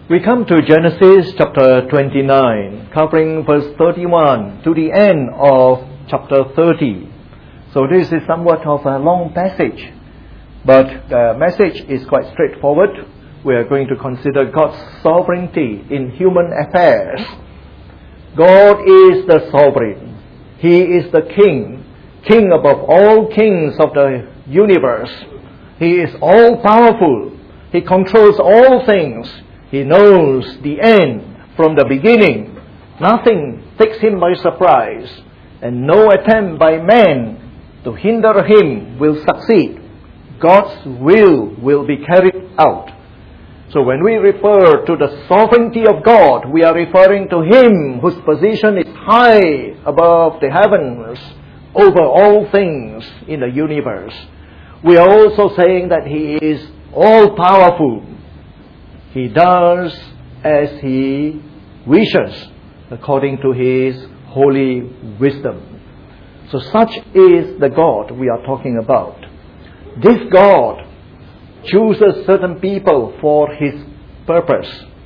We come to Genesis chapter 29, covering verse 31 to the end of chapter 30. So this is somewhat of a long passage, but the message is quite straightforward. We are going to consider God's sovereignty in human affairs. God is the sovereign. He is the king, king above all kings of the universe. He is all-powerful. He controls all things. He knows the end from the beginning. Nothing takes him by surprise, and no attempt by man to hinder him will succeed. God's will be carried out. So when we refer to the sovereignty of God, we are referring to Him whose position is high above the heavens, over all things in the universe. We are also saying that He is all-powerful. He does as He wishes, according to His holy wisdom. So such is the God we are talking about. This God chooses certain people for His purpose.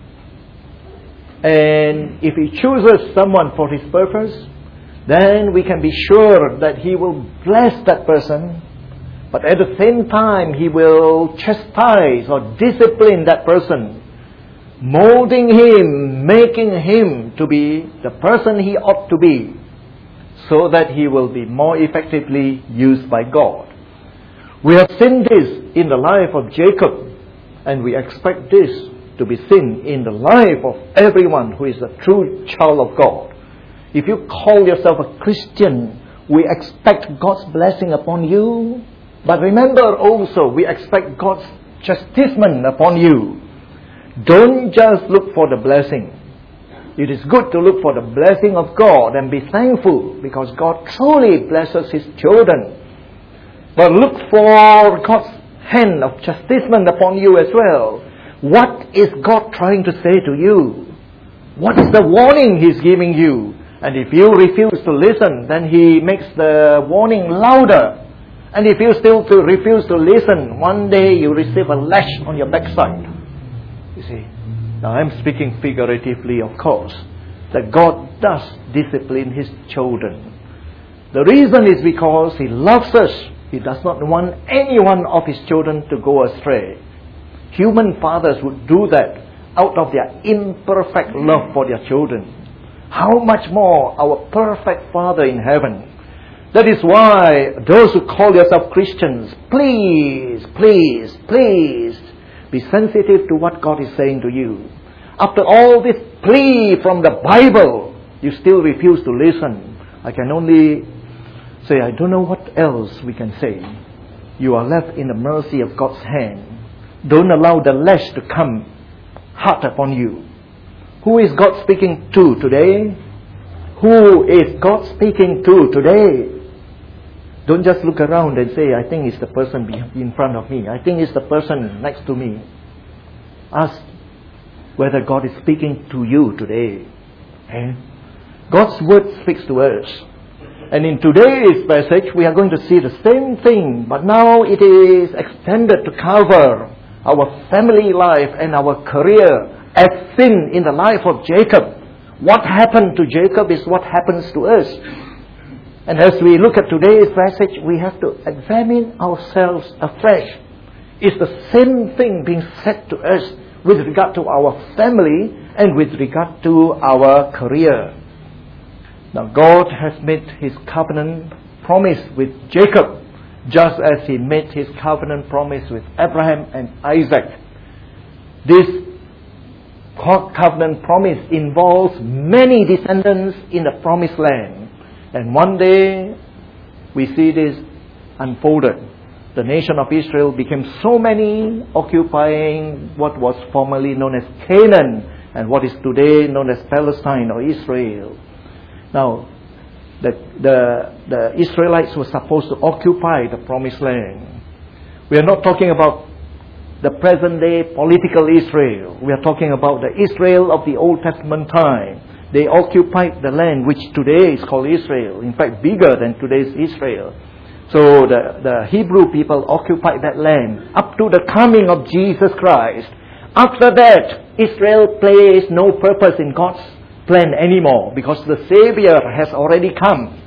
And if He chooses someone for His purpose, then we can be sure that He will bless that person, but at the same time He will chastise or discipline that person, molding him, making him to be the person he ought to be, so that he will be more effectively used by God. We have seen this in the life of Jacob, and we expect this to be seen in the life of everyone who is a true child of God. If you call yourself a Christian, we expect God's blessing upon you. But remember also, we expect God's chastisement upon you. Don't just look for the blessing. It is good to look for the blessing of God and be thankful, because God truly blesses His children. But look for God's hand of chastisement upon you as well. What is God trying to say to you? What is the warning He's giving you? And if you refuse to listen, then He makes the warning louder. And if you still refuse to listen, one day you receive a lash on your backside. You see, now I'm speaking figuratively, of course, that God does discipline His children. The reason is because He loves us. He does not want any one of His children to go astray. Human fathers would do that out of their imperfect love for their children. How much more our perfect Father in heaven. That is why those who call yourself Christians, please be sensitive to what God is saying to you. After all this plea from the Bible, you still refuse to listen. I can only say, I don't know what else we can say. You are left in the mercy of God's hand. Don't allow the lash to come hard upon you. Who is God speaking to today? Who is God speaking to today? Don't just look around and say, I think it's the person in front of me. I think it's the person next to me. Ask whether God is speaking to you today. God's word speaks to us. And in today's passage, we are going to see the same thing, but now it is extended to cover our family life and our career, as seen in the life of Jacob. What happened to Jacob is what happens to us. And as we look at today's passage, we have to examine ourselves afresh. Is the same thing being said to us with regard to our family and with regard to our career? Now, God has made His covenant promise with Jacob, just as He made His covenant promise with Abraham and Isaac. This covenant promise involves many descendants in the promised land. And one day, we see this unfolded. The nation of Israel became so many, occupying what was formerly known as Canaan and what is today known as Palestine or Israel. Now, the Israelites were supposed to occupy the promised land. We are not talking about the present day political Israel. We are talking about the Israel of the Old Testament time. They occupied the land which today is called Israel. In fact, bigger than today's Israel. So the Hebrew people occupied that land up to the coming of Jesus Christ. After that, Israel plays no purpose in God's plan anymore because the Savior has already come.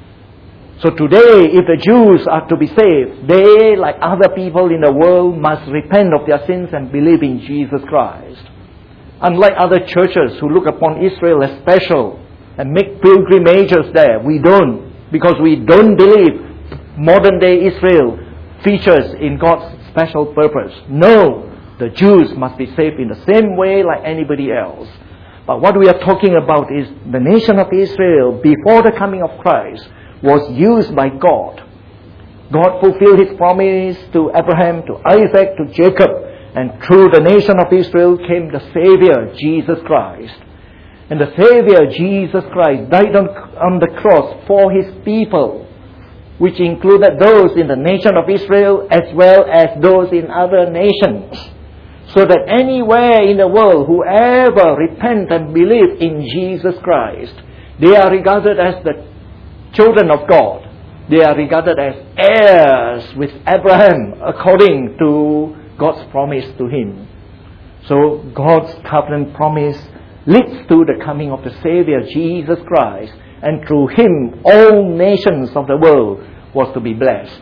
So today, if the Jews are to be saved, they, like other people in the world, must repent of their sins and believe in Jesus Christ. Unlike other churches who look upon Israel as special and make pilgrimages there, we don't, because we don't believe modern day Israel features in God's special purpose. No, the Jews must be saved in the same way like anybody else. But what we are talking about is the nation of Israel before the coming of Christ was used by God. God fulfilled His promise to Abraham, to Isaac, to Jacob, and through the nation of Israel came the Savior, Jesus Christ. And the Savior, Jesus Christ, died on the cross for His people, which included those in the nation of Israel as well as those in other nations. So that anywhere in the world, whoever repent and believe in Jesus Christ, they are regarded as the children of God. They are regarded as heirs with Abraham according to God's promise to him. So God's covenant promise leads to the coming of the Savior, Jesus Christ, and through Him all nations of the world was to be blessed.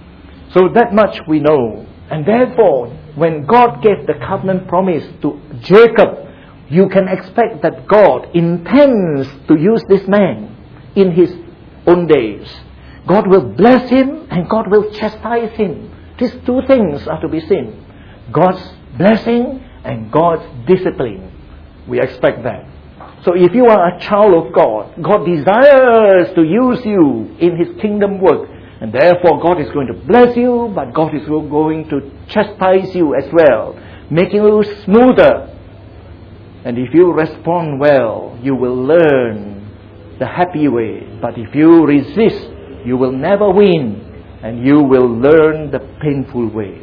So that much we know. And therefore, when God gave the covenant promise to Jacob, you can expect that God intends to use this man in His own days. God will bless him and God will chastise him. These two things are to be seen. God's blessing and God's discipline. We expect that. So if you are a child of God, God desires to use you in His kingdom work. And therefore God is going to bless you, but God is going to chastise you as well, making you smoother. And if you respond well, you will learn the happy way. But if you resist, you will never win, and you will learn the painful way.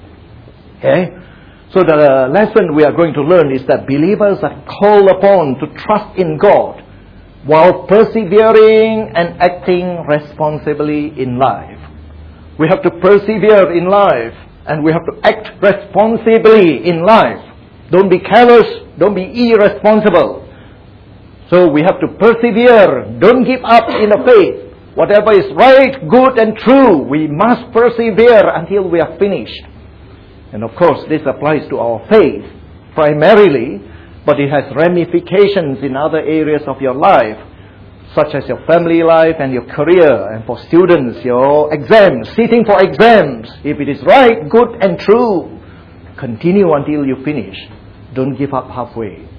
Okay? So the lesson we are going to learn is that believers are called upon to trust in God while persevering and acting responsibly in life. We have to persevere in life, and we have to act responsibly in life. Don't be careless, don't be irresponsible. So we have to persevere. Don't give up in the faith. Whatever is right, good and true, we must persevere until we are finished. And of course, this applies to our faith primarily, but it has ramifications in other areas of your life, such as your family life and your career, and for students, your exams, sitting for exams. If it is right, good and true, continue until you finish. Don't give up halfway.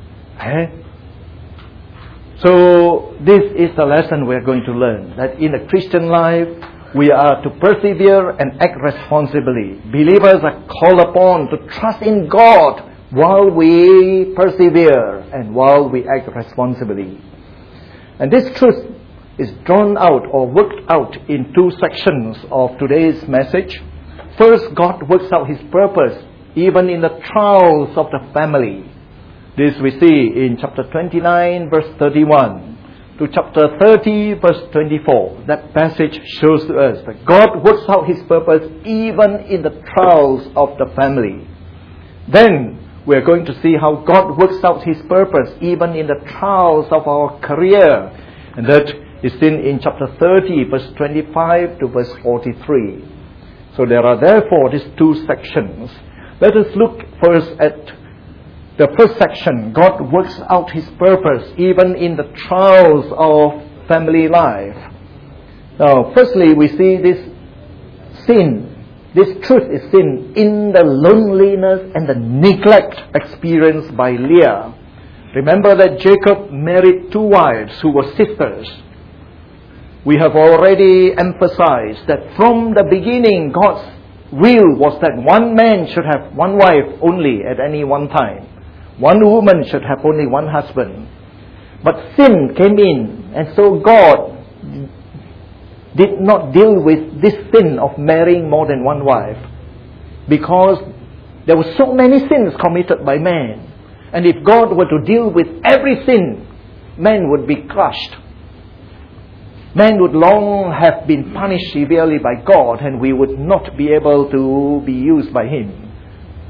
So this is the lesson we are going to learn, that in the Christian life, we are to persevere and act responsibly. Believers are called upon to trust in God while we persevere and while we act responsibly. And this truth is drawn out or worked out in two sections of today's message. First, God works out His purpose even in the trials of the family. This we see in chapter 29, verse 31 to chapter 30, verse 24. That passage shows to us that God works out His purpose even in the trials of the family. Then we are going to see how God works out His purpose even in the trials of our career. And that is seen in chapter 30, verse 25 to verse 43. So there are therefore these two sections. Let us look first at the first section. God works out His purpose even in the trials of family life. Now, firstly, we see this sin. This truth is seen in the loneliness and the neglect experienced by Leah. Remember that Jacob married two wives who were sisters. We have already emphasized that from the beginning, God's will was that one man should have one wife only at any one time. One woman should have only one husband. But sin came in, and so God did not deal with this sin of marrying more than one wife, because there were so many sins committed by man. And if God were to deal with every sin, man would be crushed. Man would long have been punished severely by God, and we would not be able to be used by Him,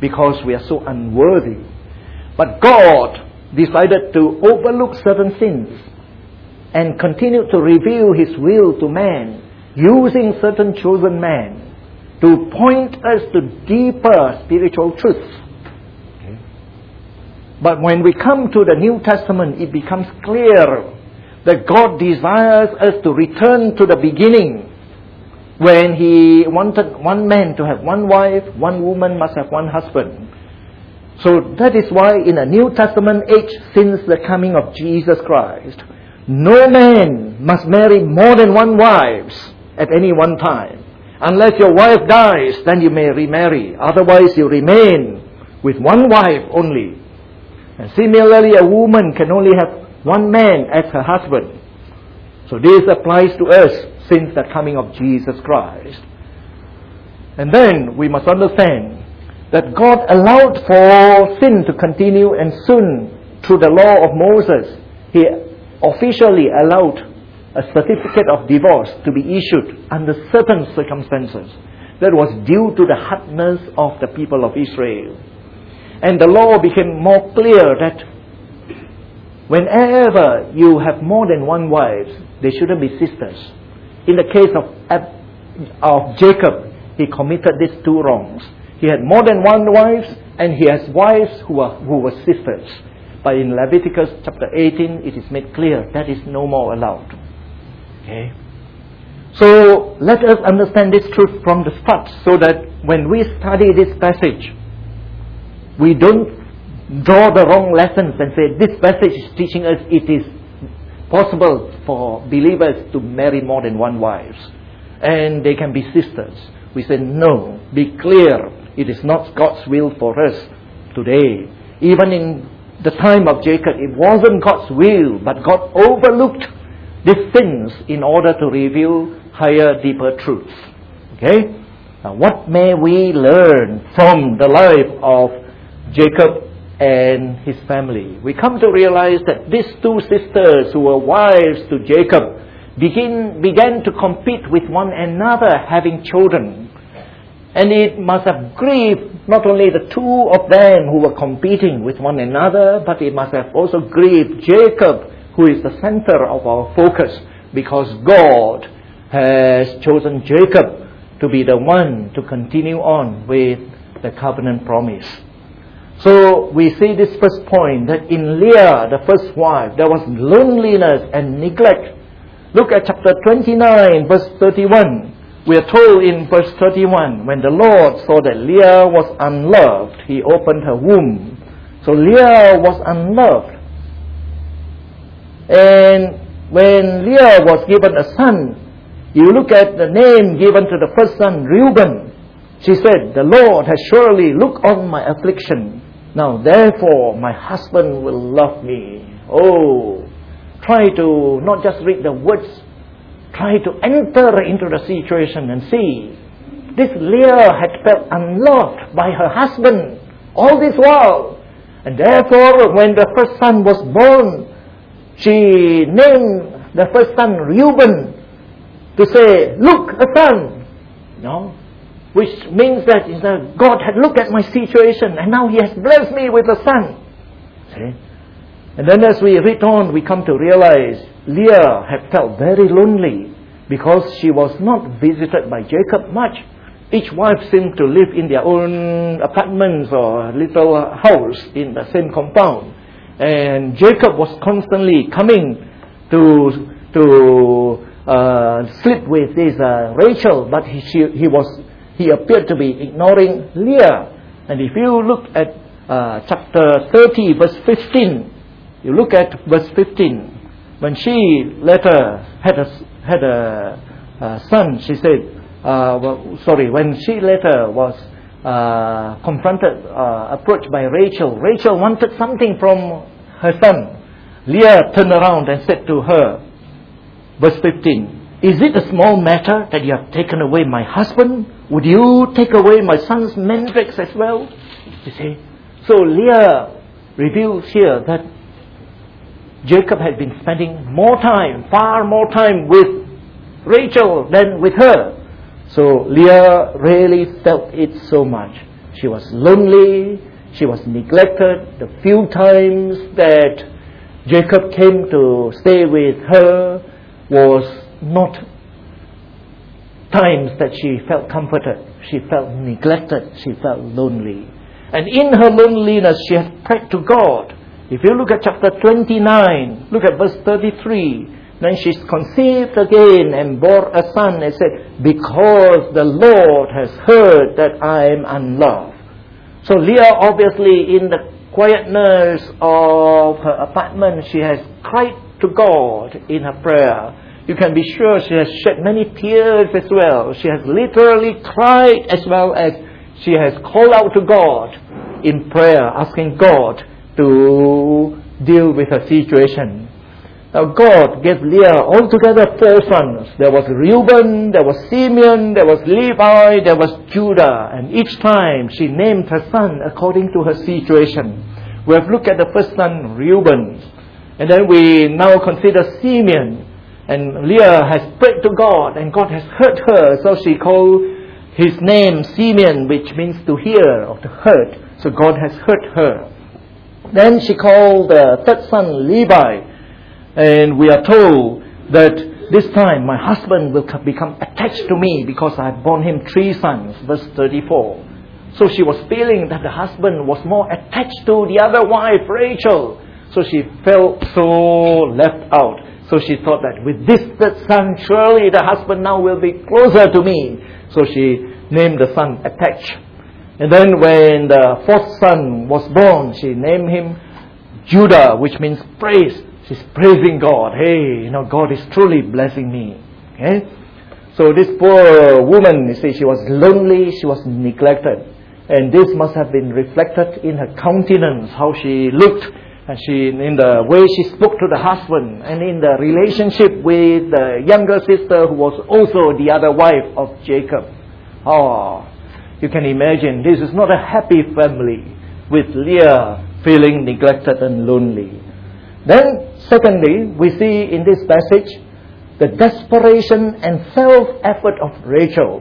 because we are so unworthy. But God decided to overlook certain sins and continue to reveal His will to man using certain chosen men to point us to deeper spiritual truths. Okay. But when we come to the New Testament, it becomes clear that God desires us to return to the beginning, when He wanted one man to have one wife, one woman must have one husband. So that is why in the New Testament age, since the coming of Jesus Christ, no man must marry more than one wife at any one time. Unless your wife dies, then you may remarry. Otherwise, you remain with one wife only. And similarly, a woman can only have one man as her husband. So this applies to us since the coming of Jesus Christ. And then we must understand that God allowed for sin to continue, and soon, through the law of Moses, He officially allowed a certificate of divorce to be issued under certain circumstances. That was due to the hardness of the people of Israel. And the law became more clear that whenever you have more than one wife, they shouldn't be sisters. In the case of Jacob, he committed these two wrongs. He had more than one wife, and he has wives who were sisters. But in Leviticus chapter 18, it is made clear that is no more allowed. Okay. So let us understand this truth from the start, so that when we study this passage, we don't draw the wrong lessons and say this passage is teaching us it is possible for believers to marry more than one wife and they can be sisters. We say no, be clear, it is not God's will for us today. Even in the time of Jacob, it wasn't God's will, but God overlooked these things in order to reveal higher, deeper truths. Okay? Now, what may we learn from the life of Jacob and his family? We come to realize that these two sisters who were wives to Jacob began to compete with one another, having children. And it must have grieved not only the two of them who were competing with one another, but it must have also grieved Jacob, who is the center of our focus, because God has chosen Jacob to be the one to continue on with the covenant promise. So we see this first point, that in Leah, the first wife, there was loneliness and neglect. Look at chapter 29, verse 31. We are told in verse 31, when the Lord saw that Leah was unloved, He opened her womb. So Leah was unloved. And when Leah was given a son, you look at the name given to the first son, Reuben. She said, the Lord has surely looked on my affliction. Now therefore my husband will love me. Oh, try to not just read the words, try to enter into the situation and see. This Leah had felt unloved by her husband all this while. And therefore when the first son was born, she named the first son Reuben, to say, look, a son. No? Which means that God had looked at my situation and now He has blessed me with a son. See? And then as we read on, we come to realize Leah had felt very lonely because she was not visited by Jacob much. Each wife seemed to live in their own apartments or little house in the same compound. And Jacob was constantly coming to sleep with this Rachel, but he appeared to be ignoring Leah. And if you look at chapter 30, verse 15, you look at verse 15. When she later had a son, she said, when she later was approached by Rachel, Rachel wanted something from her son. Leah turned around and said to her, verse 15, is it a small matter that you have taken away my husband? Would you take away my son's mandrakes as well? You see. So Leah reveals here that Jacob had been spending far more time with Rachel than with her. So Leah really felt it so much. She was lonely. She was neglected. The few times that Jacob came to stay with her was not times that she felt comforted. She felt neglected. She felt lonely. And in her loneliness, she had prayed to God. If you look at chapter 29, look at verse 33. Then she conceived again and bore a son and said, because the Lord has heard that I am unloved. So Leah, obviously, in the quietness of her apartment, she has cried to God in her prayer. You can be sure she has shed many tears as well. She has literally cried as well as she has called out to God in prayer, asking God to deal with her situation. Now God gave Leah altogether 4 sons. There was Reuben, there was Simeon, there was Levi, there was Judah. And each time she named her son according to her situation. We have looked at the first son, Reuben. And then we now consider Simeon. And Leah has prayed to God and God has heard her. So she called his name Simeon, which means to hear or to hurt. So God has heard her. Then she called the third son Levi. And we are told that this time my husband will become attached to me because I have borne him 3 sons. Verse 34. So she was feeling that the husband was more attached to the other wife, Rachel. So she felt so left out. So she thought that with this third son, surely the husband now will be closer to me. So she named the son Attach. And then when the 4th son was born, she named him Judah, which means praise. She's praising God. Hey, God is truly blessing me. Okay? So this poor woman, you see, she was lonely, she was neglected. And this must have been reflected in her countenance, how she looked, and in the way she spoke to the husband, and in the relationship with the younger sister who was also the other wife of Jacob. Oh, you can imagine, this is not a happy family, with Leah feeling neglected and lonely. Then, secondly, we see in this passage the desperation and self-effort of Rachel.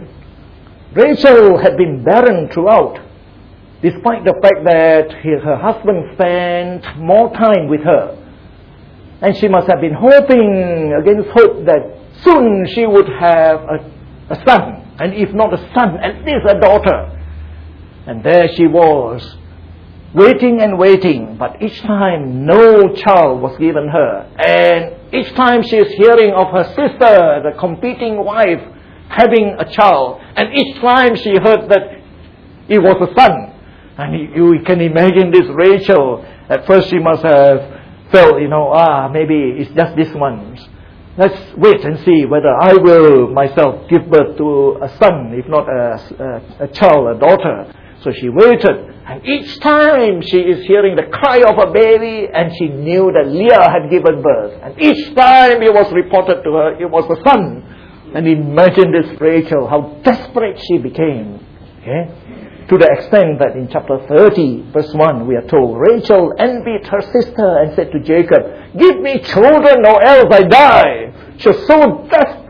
Rachel had been barren throughout, despite the fact that her husband spent more time with her. And she must have been hoping against hope that soon she would have a son, and if not a son, at least a daughter. And there she was, waiting and waiting, but each time no child was given her. And each time she is hearing of her sister, the competing wife, having a child. And each time she heard that it was a son. And you can imagine this Rachel. At first she must have felt, maybe it's just this one. Let's wait and see whether I will myself give birth to a son, if not a child, a daughter. So she waited. And each time she is hearing the cry of a baby, and she knew that Leah had given birth. And each time it was reported to her, it was a son. And imagine this Rachel, how desperate she became. Okay? To the extent that in chapter 30, verse 1, we are told, Rachel envied her sister and said to Jacob, give me children or else I die. She was so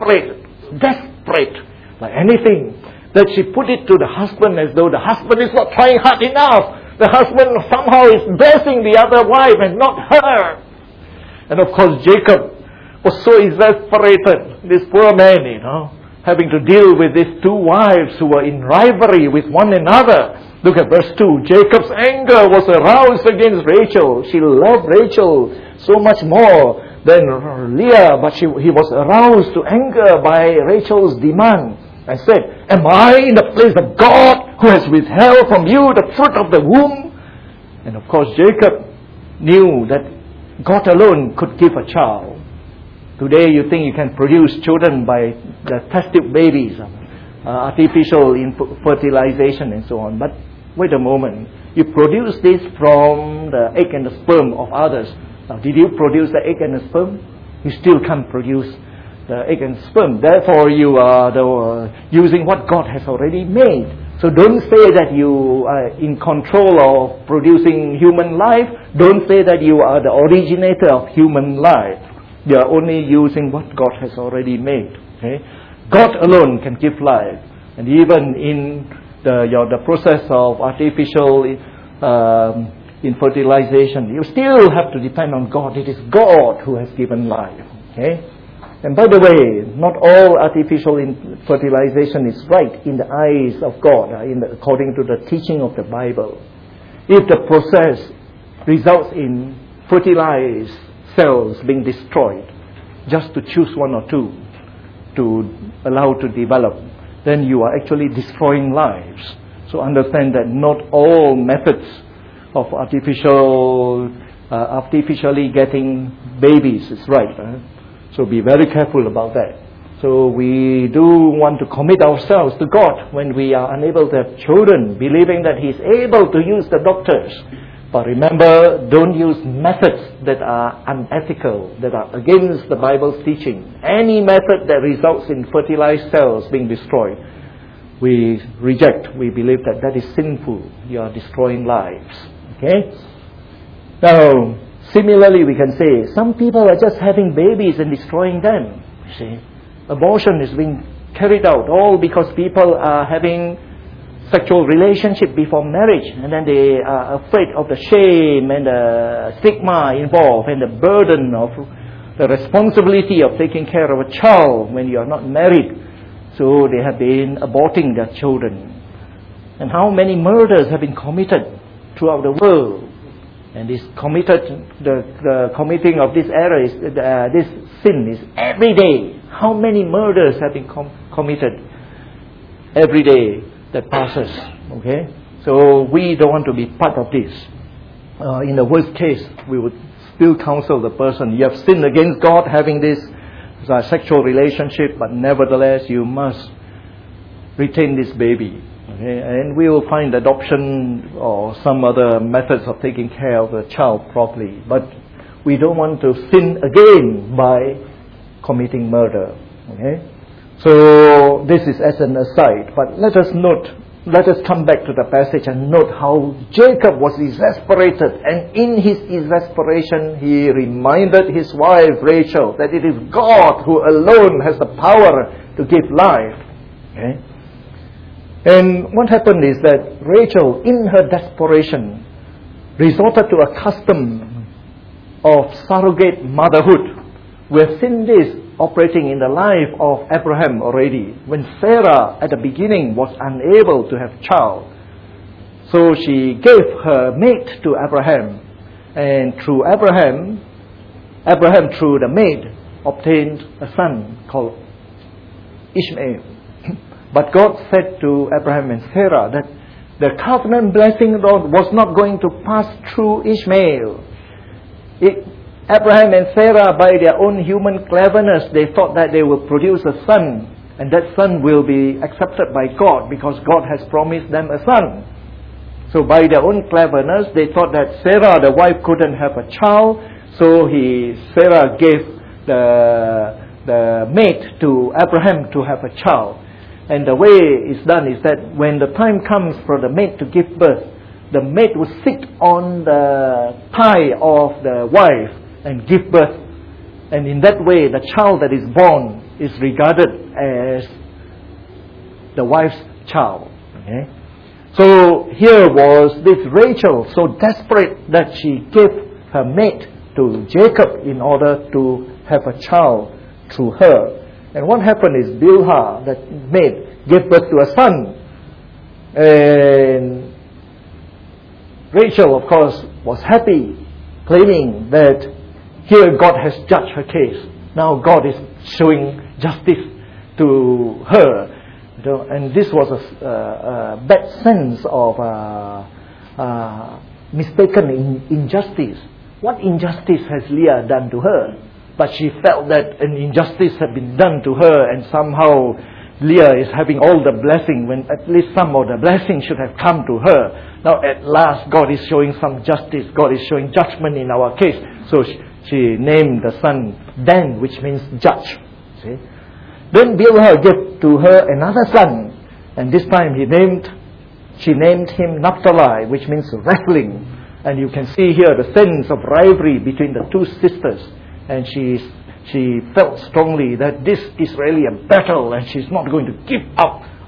desperate, like anything, that she put it to the husband as though the husband is not trying hard enough. The husband somehow is blessing the other wife and not her. And of course Jacob was so exasperated, this poor man, having to deal with these 2 wives who were in rivalry with one another. Look at verse 2. Jacob's anger was aroused against Rachel. She loved Rachel so much more than Leah, but he was aroused to anger by Rachel's demand and said, am I in the place of God who has withheld from you the fruit of the womb? And of course Jacob knew that God alone could give a child. Today you think you can produce children by the test tube babies, artificial fertilization and so on. But wait a moment, you produce this from the egg and the sperm of others. Now, did you produce the egg and the sperm? You still can't produce the egg and sperm. Therefore you are using what God has already made. So don't say that you are in control of producing human life. Don't say that you are the originator of human life. You are only using what God has already made. Okay? God alone can give life. And even in the process of artificial infertilization, you still have to depend on God. It is God who has given life. Okay? And by the way, not all artificial fertilization is right in the eyes of God, according to the teaching of the Bible. If the process results in fertilized cells being destroyed, just to choose one or two to allow to develop, then you are actually destroying lives. So understand that not all methods of artificially getting babies is right. So be very careful about that. So we do want to commit ourselves to God when we are unable to have children, believing that He is able to use the doctors. But remember, don't use methods that are unethical, that are against the Bible's teaching. Any method that results in fertilized cells being destroyed, we reject. We believe that that is sinful. You are destroying lives. Okay? Now, similarly, we can say some people are just having babies and destroying them. You see, abortion is being carried out all because people are having sexual relationship before marriage, and then they are afraid of the shame and the stigma involved and the burden of the responsibility of taking care of a child when you are not married. So they have been aborting their children. And how many murders have been committed throughout the world? And the committing of this error is this sin is every day. How many murders have been committed every day that passes? Okay, so we don't want to be part of this. In the worst case, we would still counsel the person: you have sinned against God having this sexual relationship, but nevertheless you must retain this baby. Okay? And we will find adoption or some other methods of taking care of the child properly. But we don't want to sin again by committing murder. Okay? So this is as an aside. But let us come back to the passage and note how Jacob was exasperated, and in his exasperation he reminded his wife Rachel that it is God who alone has the power to give life. Okay? And what happened is that Rachel, in her desperation, resorted to a custom of surrogate motherhood. We have seen this operating in the life of Abraham already, when Sarah at the beginning was unable to have child. So she gave her maid to Abraham, and through Abraham through the maid obtained a son called Ishmael. But God said to Abraham and Sarah that the covenant blessing was not going to pass through Ishmael. Abraham and Sarah, by their own human cleverness, they thought that they will produce a son, and that son will be accepted by God because God has promised them a son. So by their own cleverness, they thought that Sarah, the wife, couldn't have a child, so Sarah gave the maid to Abraham to have a child. And the way it's done is that when the time comes for the maid to give birth, the maid will sit on the thigh of the wife and give birth. And in that way, the child that is born is regarded as the wife's child. Okay? So here was this Rachel so desperate that she gave her maid to Jacob in order to have a child through her. And what happened is Bilhah, that maid, gave birth to a son. And Rachel, of course, was happy, claiming that here God has judged her case. Now God is showing justice to her. And this was a bad sense of mistaken injustice. What injustice has Leah done to her? But she felt that an injustice had been done to her, and somehow Leah is having all the blessing when at least some of the blessing should have come to her. Now at last God is showing some justice. God is showing judgment in our case. So she named the son Dan, which means judge. See? Then Bilhah gave to her another son, and this time she named him Naphtali, which means wrestling. And you can see here the sense of rivalry between the two sisters. And she felt strongly that this is really a battle, and she's not going to give up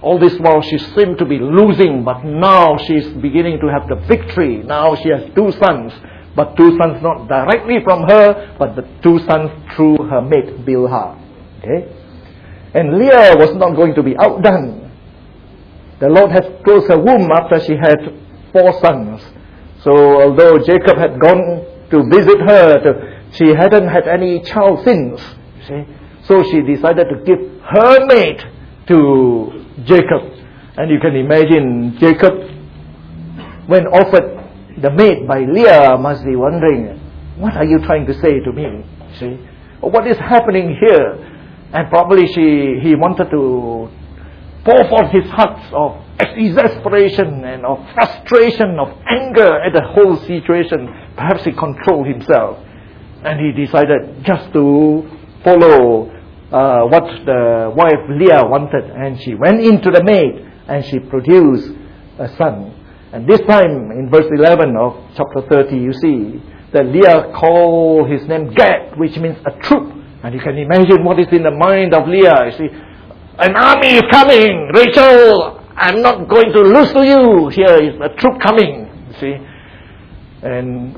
All this while she seemed to be losing, but now she's beginning to have the victory. Now she has 2 sons, but 2 sons not directly from her, but the 2 sons through her maid Bilhah. Okay? And Leah was not going to be outdone. The Lord has closed her womb after she had 4 sons. So although Jacob had gone to visit her, she hadn't had any child since. See? So she decided to give her maid to Jacob. And you can imagine Jacob, when offered the maid by Leah, must be wondering, what are you trying to say to me? See? What is happening here? And probably he wanted to pour forth his heart of exasperation and of frustration, of anger at the whole situation. Perhaps he controlled himself. And he decided just to follow what the wife Leah wanted. And she went into the maid and she produced a son. And this time in verse 11 of chapter 30, you see that Leah called his name Gad, which means a troop. And you can imagine what is in the mind of Leah. You see, an army is coming. Rachel, I'm not going to lose to you. Here is a troop coming. You see. And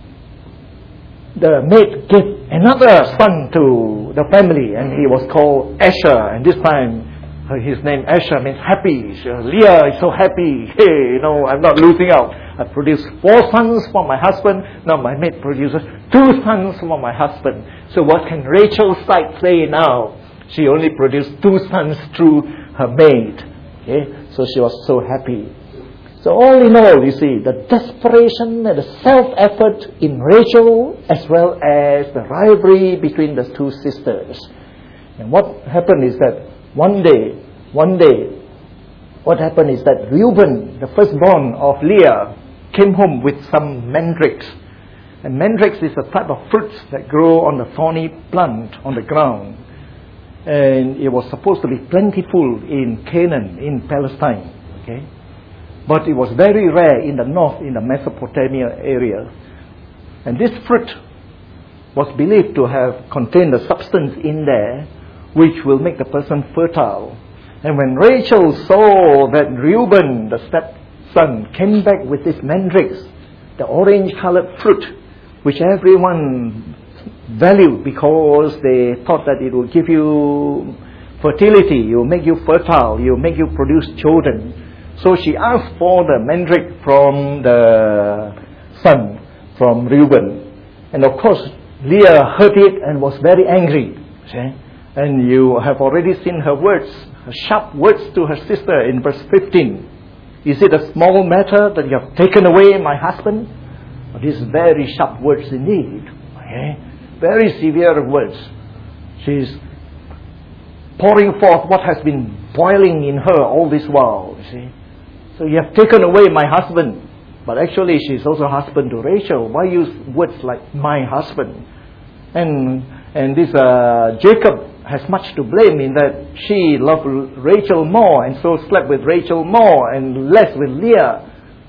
the maid gave another son to the family, and he was called Asher. And this time, his name Asher means happy. Leah is so happy. Hey, I'm not losing out. I produced 4 sons for my husband. Now my maid produces 2 sons for my husband. So what can Rachel's side say now? She only produced 2 sons through her maid. Okay? So she was so happy. So all in all, you see, the desperation and the self-effort in Rachel, as well as the rivalry between the 2 sisters. And what happened is that one day, what happened is that Reuben, the firstborn of Leah, came home with some mandrakes. And mandrakes is a type of fruits that grow on the thorny plant on the ground. And it was supposed to be plentiful in Canaan, in Palestine. Okay? But it was very rare in the north, in the Mesopotamia area. And this fruit was believed to have contained a substance in there which will make the person fertile. And when Rachel saw that Reuben, the stepson, came back with this mandrakes, the orange-colored fruit, which everyone valued because they thought that it will give you fertility, it will make you fertile, it will make you produce children. So she asked for the mandrake from the son, from Reuben. And of course, Leah heard it and was very angry. See? And you have already seen her words, her sharp words to her sister in verse 15. Is it a small matter that you have taken away my husband? These very sharp words indeed. Okay? Very severe words. She's pouring forth what has been boiling in her all this while. You see? So you have taken away my husband. But actually she's also husband to Rachel. Why use words like my husband? And this Jacob has much to blame in that she loved Rachel more and so slept with Rachel more and less with Leah.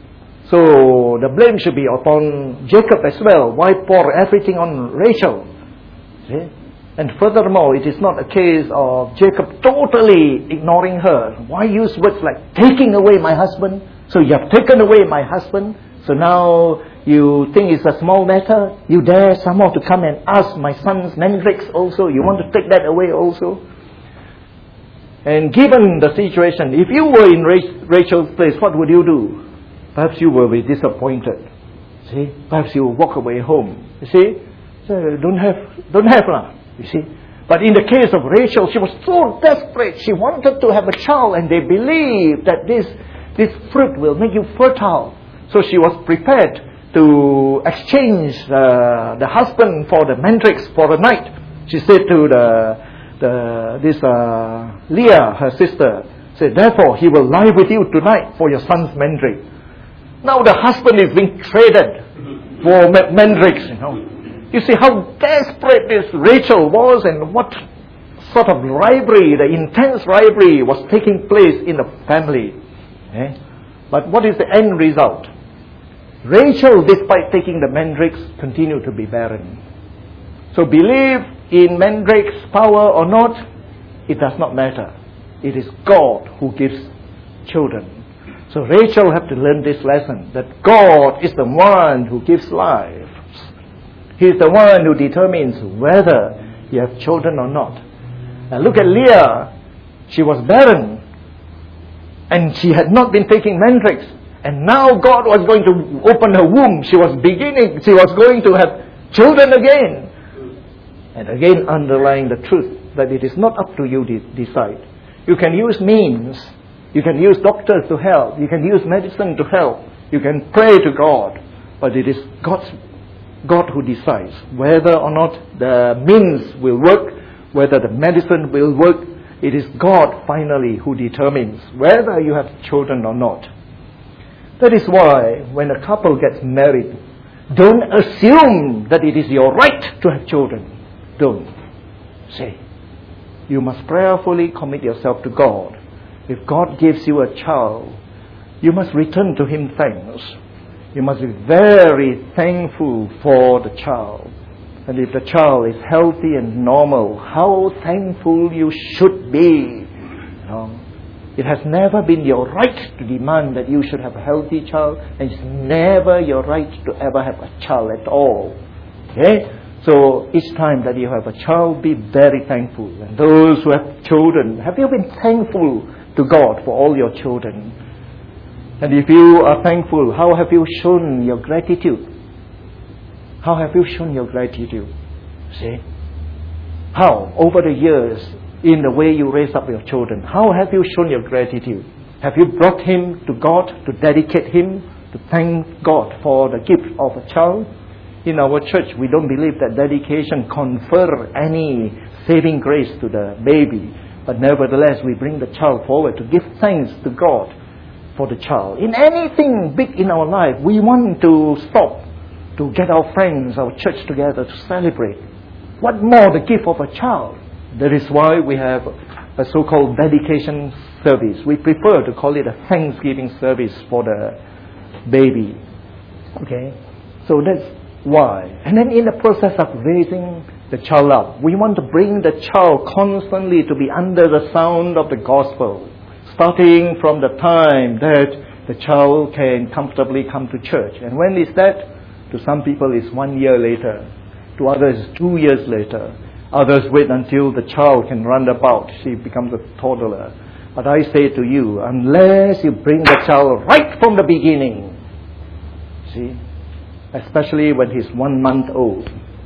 So the blame should be upon Jacob as well. Why pour everything on Rachel? See? And furthermore, it is not a case of Jacob totally ignoring her. Why use words like taking away my husband? So you have taken away my husband. So now you think it's a small matter. You dare somehow to come and ask my son's mandrakes also. You want to take that away also. And given the situation, if you were in Rachel's place, what would you do? Perhaps you will be disappointed. See? Perhaps you will walk away home. You see? So don't have lah. You see? But in the case of Rachel, she was so desperate. She wanted to have a child, and they believed that this fruit will make you fertile. So she was prepared to exchange the husband for the mandrakes for a night. She said to Leah, her sister, said, therefore he will lie with you tonight for your son's mandrake. Now the husband is being traded for mandrakes, You see how desperate this Rachel was and what sort of rivalry, the intense rivalry was taking place in the family. But what is the end result? Rachel, despite taking the mandrakes, continued to be barren. So believe in mandrakes' power or not, it does not matter. It is God who gives children. So Rachel had to learn this lesson, that God is the one who gives life. He is the one who determines whether you have children or not. And look at Leah. She was barren, and she had not been taking mandrakes. And now God was going to open her womb. She was going to have children again. And again underlying the truth that it is not up to you to decide. You can use means. You can use doctors to help. You can use medicine to help. You can pray to God. But it is God who decides whether or not the means will work, whether the medicine will work. It is God finally who determines whether you have children or not. That is why when a couple gets married, don't assume that it is your right to have children. Don't. Say, you must prayerfully commit yourself to God. If God gives you a child, you must return to Him thanks. You must be very thankful for the child. And if the child is healthy and normal, how thankful you should be. It has never been your right to demand that you should have a healthy child, and it's never your right to ever have a child at all. Okay? So each time that you have a child, be very thankful. And those who have children, have you been thankful to God for all your children? And if you are thankful, how have you shown your gratitude? How have you shown your gratitude? See? How? Over the years, in the way you raise up your children, how have you shown your gratitude? Have you brought him to God to dedicate him, to thank God for the gift of a child? In our church, we don't believe that dedication confer any saving grace to the baby. But nevertheless, we bring the child forward to give thanks to God for the child. In anything big in our life, we want to stop, to get our friends, our church together to celebrate. What more the gift of a child? That is why we have a so-called dedication service. We prefer to call it a Thanksgiving service for the baby. Okay? So that's why. And then in the process of raising the child up, we want to bring the child constantly to be under the sound of the gospel, starting from the time that the child can comfortably come to church. And when is that? To some people it's 1 year later. To others 2 years later. Others wait until the child can run about. She becomes a toddler. But I say to you, unless you bring the child right from the beginning, see, especially when he's 1 month old,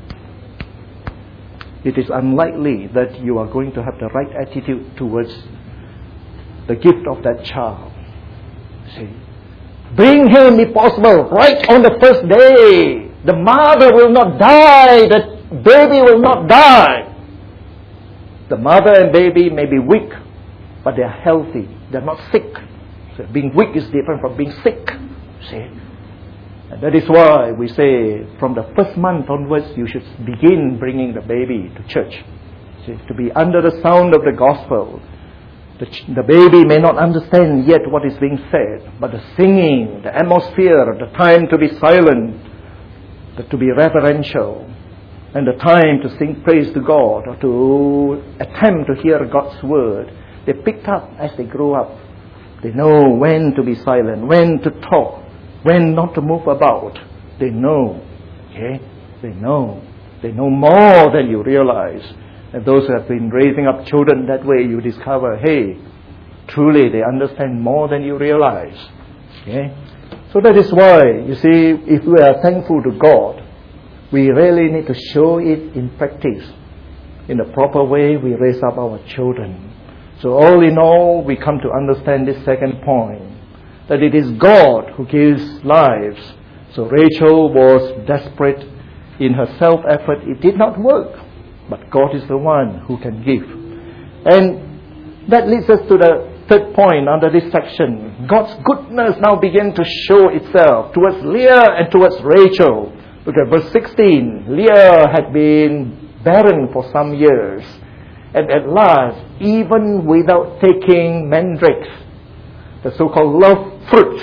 it is unlikely that you are going to have the right attitude towards the gift of that child. See, bring him, if possible, right on the first day. The mother will not die. The baby will not die. The mother and baby may be weak, but they are healthy. They are not sick. So being weak is different from being sick. See? And that is why we say from the first month onwards, you should begin bringing the baby to church. See? To be under the sound of the gospel. The baby may not understand yet what is being said, but the singing, the atmosphere, the time to be silent, to be reverential, and the time to sing praise to God or to attempt to hear God's word, they picked up as they grow up. They know when to be silent, when to talk, when not to move about. They know. Okay? They know. They know more than you realize. And those who have been raising up children that way, you discover, hey, truly they understand more than you realize. Okay? So that is why, you see, if we are thankful to God, we really need to show it in practice. In the proper way, we raise up our children. So all in all, we come to understand this second point, that it is God who gives lives. So Rachel was desperate in her self-effort. It did not work. But God is the one who can give. And that leads us to the third point under this section. God's goodness now began to show itself towards Leah and towards Rachel. Look at verse 16. Leah had been barren for some years. And at last, even without taking mandrakes, the so-called love fruit,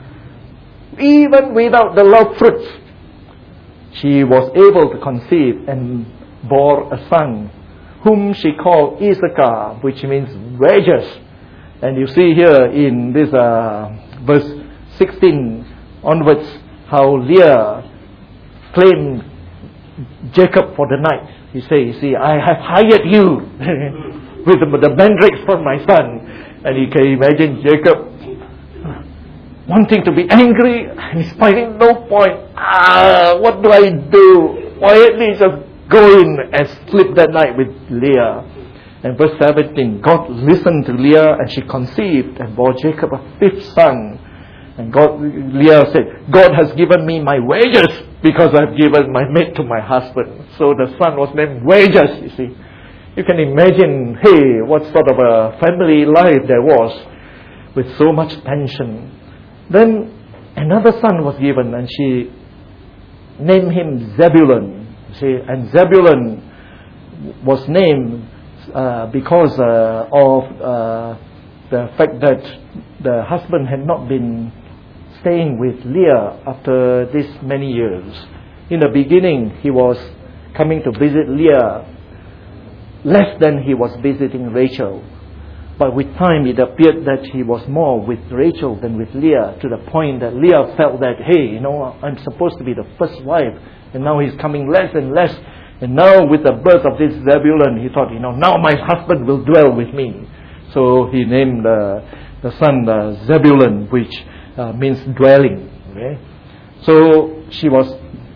even without the love fruits, she was able to conceive and bore a son whom she called Issachar, which means wages. And you see here in this verse 16 onwards, how Leah claimed Jacob for the night. He says, you see, I have hired you with the mandrakes for my son. And you can imagine Jacob wanting to be angry, and he's finding no point. What do I do? Quietly just go in and sleep that night with Leah. And verse 17, God listened to Leah, and she conceived and bore Jacob a fifth son. And Leah said, God has given me my wages because I've given my mate to my husband. So the son was named Wages, you see. You can imagine, hey, what sort of a family life there was with so much tension. Then another son was given, and she named him Zebulun. See, and Zebulun was named because of the fact that the husband had not been staying with Leah after this many years. In the beginning, he was coming to visit Leah less than he was visiting Rachel. But with time, it appeared that he was more with Rachel than with Leah, to the point that Leah felt that, hey, I'm supposed to be the first wife, and now he's coming less and less. And now with the birth of this Zebulun, he thought, now my husband will dwell with me. So he named the son Zebulun, which means dwelling. Okay? So she was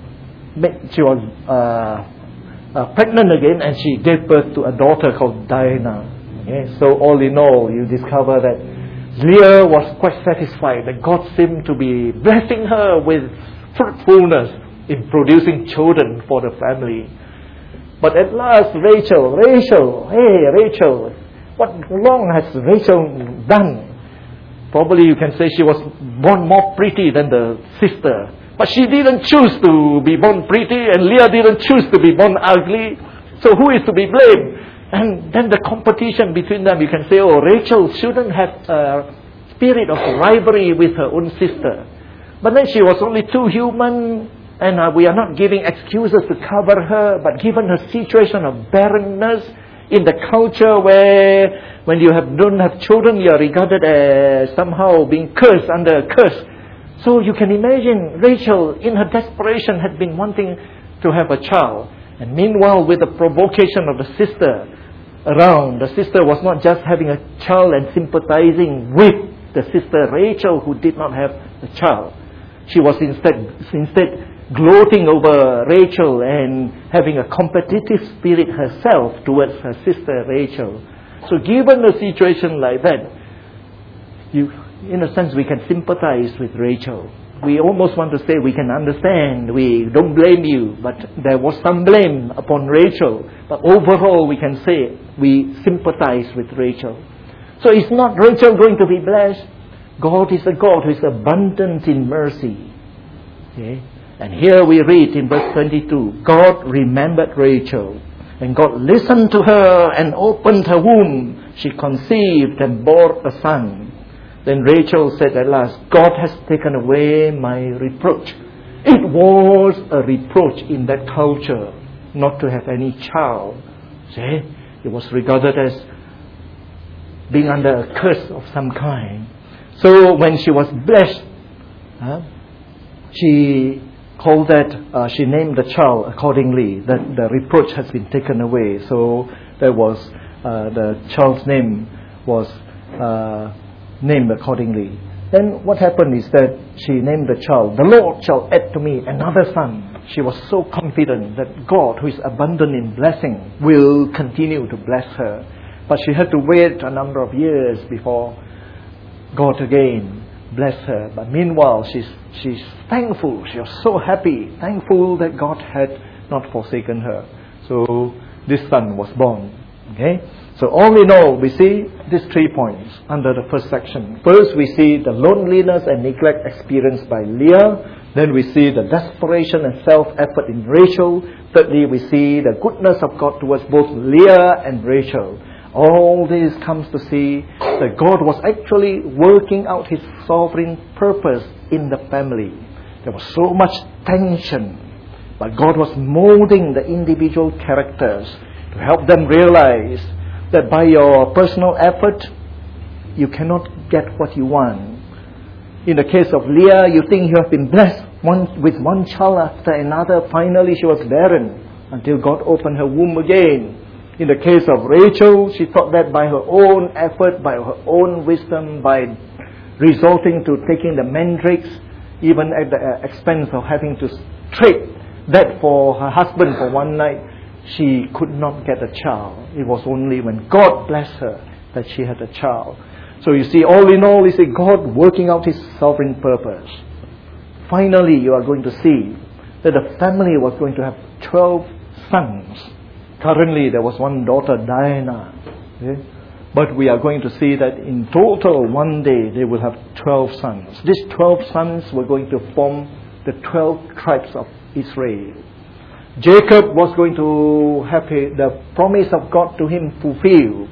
pregnant again, and she gave birth to a daughter called Dinah. Okay? So all in all, you discover that Leah was quite satisfied that God seemed to be blessing her with fruitfulness in producing children for the family. But at last, Rachel, what wrong has Rachel done? Probably you can say she was born more pretty than the sister. But she didn't choose to be born pretty, and Leah didn't choose to be born ugly. So who is to be blamed? And then the competition between them, you can say, Rachel shouldn't have a spirit of rivalry with her own sister. But then she was only too human, and we are not giving excuses to cover her, but given her situation of barrenness in the culture where when you don't have children, you are regarded as somehow being cursed, under a curse. So you can imagine Rachel, in her desperation, had been wanting to have a child. And meanwhile, with the provocation of the sister around, the sister was not just having a child and sympathizing with the sister Rachel, who did not have a child. She was instead gloating over Rachel and having a competitive spirit herself towards her sister Rachel. So given a situation like that, in a sense, we can sympathize with Rachel. We almost want to say we can understand, we don't blame you, but there was some blame upon Rachel. But overall, we can say we sympathize with Rachel. So is not Rachel going to be blessed? God is a God who is abundant in mercy. Okay? And here we read in verse 22, God remembered Rachel, and God listened to her and opened her womb. She conceived and bore a son. Then Rachel said at last, God has taken away my reproach. It was a reproach in that culture not to have any child. See? It was regarded as being under a curse of some kind. So when she was blessed, she called that, she named the child accordingly, that the reproach has been taken away. So there was, the child's name was named accordingly. Then what happened is that she named the child, the Lord shall add to me another son. She was so confident that God, who is abundant in blessing, will continue to bless her. But she had to wait a number of years before God again blessed her. But meanwhile, she's thankful. She was so happy, thankful that God had not forsaken her. So this son was born. Okay? So all in all, we see these 3 points under the first section. First, we see the loneliness and neglect experienced by Leah. Then we see the desperation and self-effort in Rachel. Thirdly, we see the goodness of God towards both Leah and Rachel. All this comes to see that God was actually working out His sovereign purpose in the family. There was so much tension, but God was molding the individual characters. to help them realize that by your personal effort, you cannot get what you want. In the case of Leah, you think you have been blessed with one child after another. Finally, she was barren until God opened her womb again. In the case of Rachel, she thought that by her own effort, by her own wisdom, by resorting to taking the mandrakes, even at the expense of having to trade that for her husband for one night, she could not get a child. It was only when God blessed her that she had a child. So you see, all in all, you see God working out His sovereign purpose. Finally, you are going to see that the family was going to have 12 sons. Currently, there was one daughter, Diana. Okay? But we are going to see that in total, one day, they will have 12 sons. These 12 sons were going to form the 12 tribes of Israel. Jacob was going to have the promise of God to him fulfilled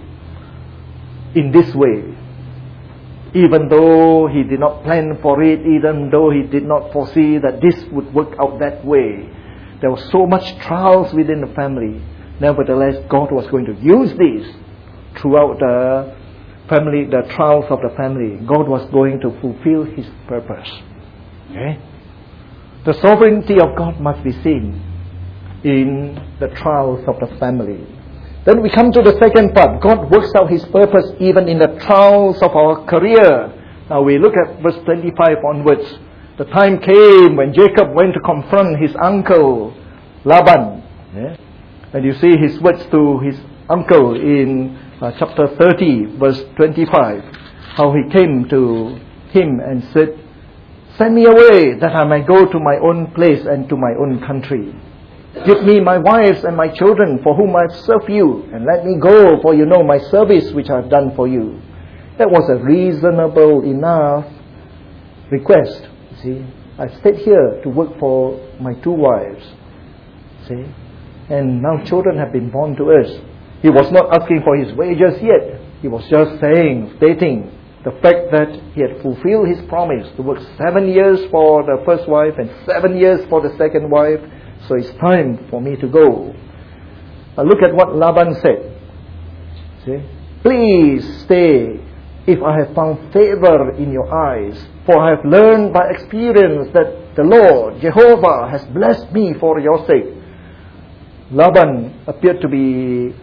in this way. Even though he did not plan for it, even though he did not foresee that this would work out that way. There was so much trials within the family. Nevertheless, God was going to use this throughout the family, the trials of the family. God was going to fulfill His purpose. Okay? The sovereignty of God must be seen in the trials of the family. Then we come to the second part. God works out His purpose even in the trials of our career. Now we look at verse 25 onwards. The time came when Jacob went to confront his uncle Laban. Yeah? And you see his words to his uncle in chapter 30, verse 25. How he came to him and said, "Send me away that I may go to my own place and to my own country. Give me my wives and my children for whom I have served you, and let me go, for you know my service which I have done for you." That was a reasonable enough request. See, I stayed here to work for my 2 wives. See, and now children have been born to us. He was not asking for his wages yet. He was just stating the fact that he had fulfilled his promise to work 7 years for the first wife and 7 years for the second wife. So it's time for me to go. Look at what Laban said. See? "Please stay if I have found favor in your eyes, for I have learned by experience that the Lord, Jehovah, has blessed me for your sake." Laban appeared to be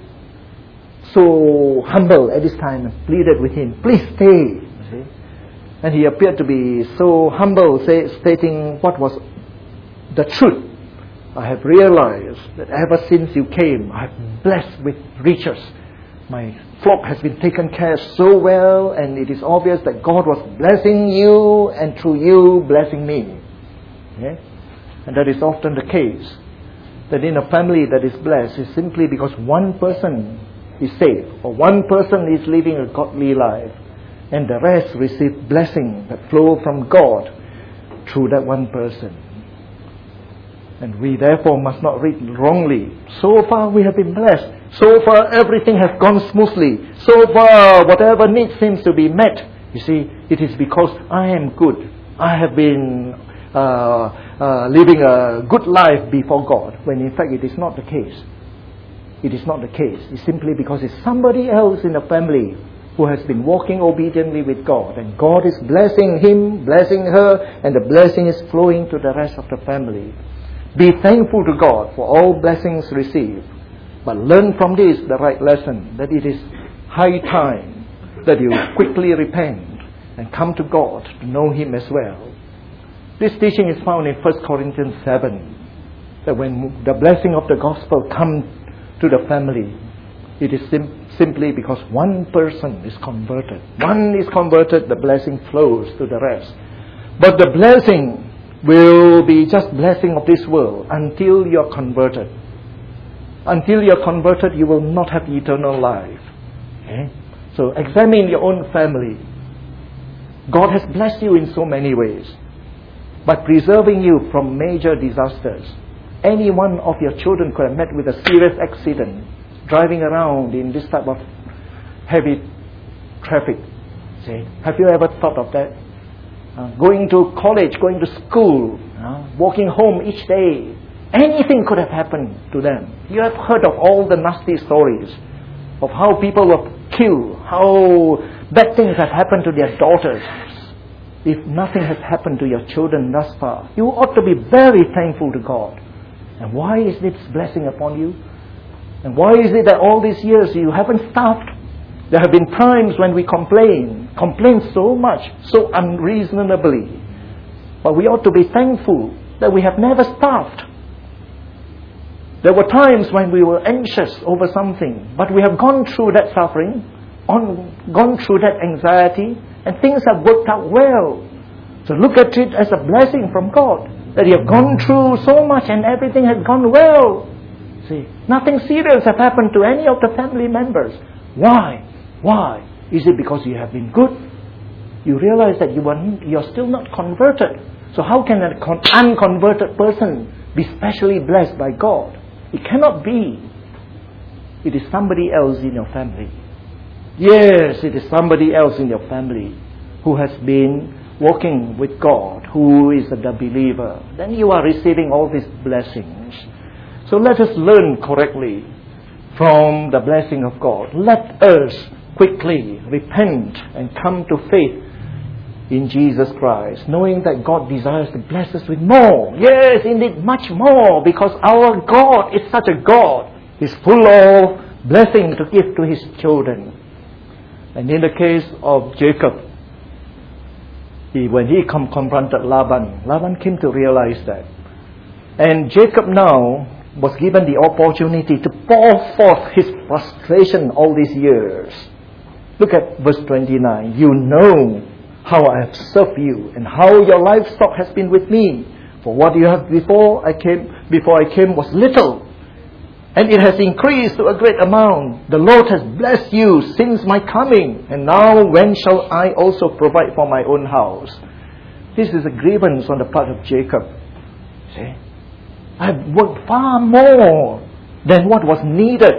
so humble at this time and pleaded with him, "Please stay." See? And he appeared to be so humble, stating what was the truth. "I have realized that ever since you came, I have been blessed with riches. My flock has been taken care of so well, and it is obvious that God was blessing you and through you blessing me." Okay? And that is often the case. That in a family that is blessed is simply because one person is saved, or one person is living a godly life, and the rest receive blessing that flow from God through that one person. And we therefore must not read wrongly. So far we have been blessed. So far everything has gone smoothly. So far whatever need seems to be met. You see, it is because I am good. I have been living a good life before God. When in fact it is not the case. It is not the case. It's simply because it's somebody else in the family who has been walking obediently with God. And God is blessing him, blessing her, and the blessing is flowing to the rest of the family. Be thankful to God for all blessings received. But learn from this the right lesson, that it is high time that you quickly repent and come to God to know Him as well. This teaching is found in 1 Corinthians 7. That when the blessing of the gospel comes to the family, it is simply because one person is converted. One is converted, the blessing flows to the rest. But the blessing will be just blessing of this world until you are converted. Until you are converted, you will not have eternal life. Okay? So examine your own family. God has blessed you in so many ways, but preserving you from major disasters. Any one of your children could have met with a serious accident driving around in this type of heavy traffic. See? Have you ever thought of that? Going to college, going to school, walking home each day, Anything could have happened to them. You have heard of all the nasty stories of how people were killed, how bad things have happened to their daughters. If nothing has happened to your children thus far, you ought to be very thankful to God. And why is this blessing upon you? And why is it that all these years you haven't starved? There have been times when we complain so much, so unreasonably. But we ought to be thankful that we have never starved. There were times when we were anxious over something, but we have gone through that suffering, gone through that anxiety, and things have worked out well. So look at it as a blessing from God, that you have gone through so much and everything has gone well. See, nothing serious has happened to any of the family members. Why? Why? Is it because you have been good? You realize that you're still not converted. So how can an unconverted person be specially blessed by God? It cannot be. It is somebody else in your family. Yes, it is somebody else in your family who has been walking with God, who is the believer. Then you are receiving all these blessings. So let us learn correctly from the blessing of God. Let us quickly repent and come to faith in Jesus Christ, knowing that God desires to bless us with more. Yes, indeed, much more, because our God is such a God. He's full of blessing to give to His children. And in the case of Jacob, when he confronted Laban came to realize that. And Jacob now was given the opportunity to pour forth his frustration all these years. Look at verse 29. You know how I have served you, and how your livestock has been with me. For what you have before I came was little, and it has increased to a great amount. The Lord has blessed you since my coming, and now when shall I also provide for my own house? This is a grievance on the part of Jacob. See, I've worked far more than what was needed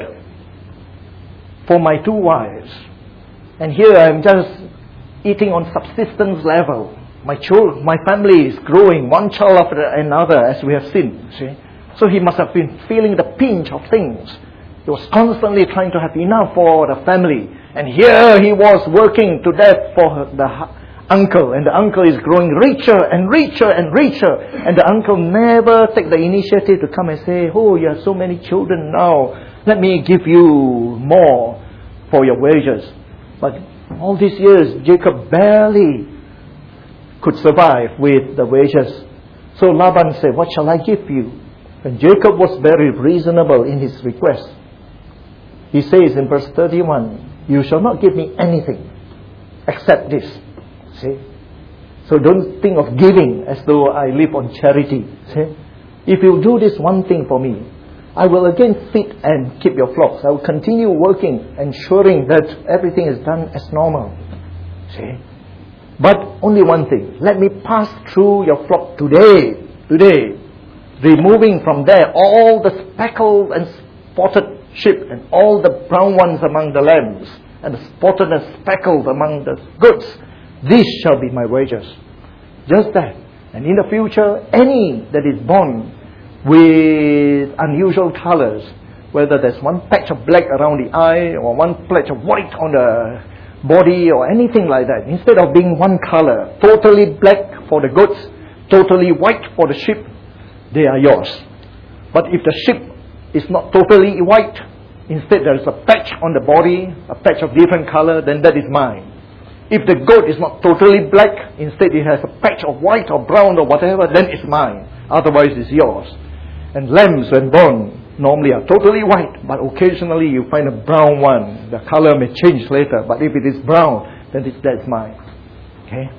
for my 2 wives, and here I am just eating on subsistence level. My family is growing, one child after another, as we have seen. See? So he must have been feeling the pinch of things. He was constantly trying to have enough for the family. And here he was working to death for the uncle. And the uncle is growing richer and richer and richer. And the uncle never take the initiative to come and say, oh, you have so many children now. Let me give you more for your wages. But all these years, Jacob barely could survive with the wages. So Laban said, what shall I give you? And Jacob was very reasonable in his request. He says in verse 31, you shall not give me anything except this. See? So don't think of giving as though I live on charity. See? If you do this one thing for me, I will again feed and keep your flocks. I will continue working, ensuring that everything is done as normal. See? But only one thing. Let me pass through your flock today, removing from there all the speckled and spotted sheep and all the brown ones among the lambs, and the spotted and speckled among the goats. This shall be my wages. Just that. And in the future, any that is born with unusual colors, whether there's one patch of black around the eye or one patch of white on the body or anything like that, instead of being one color, totally black for the goats, totally white for the sheep, they are yours. But if the sheep is not totally white, instead there is a patch on the body, a patch of different color, then that is mine. If the goat is not totally black, instead it has a patch of white or brown or whatever, then it's mine. Otherwise it's yours. And lambs when born normally are totally white, but occasionally you find a brown one. The color may change later, but if it is brown, then that's mine. Okay?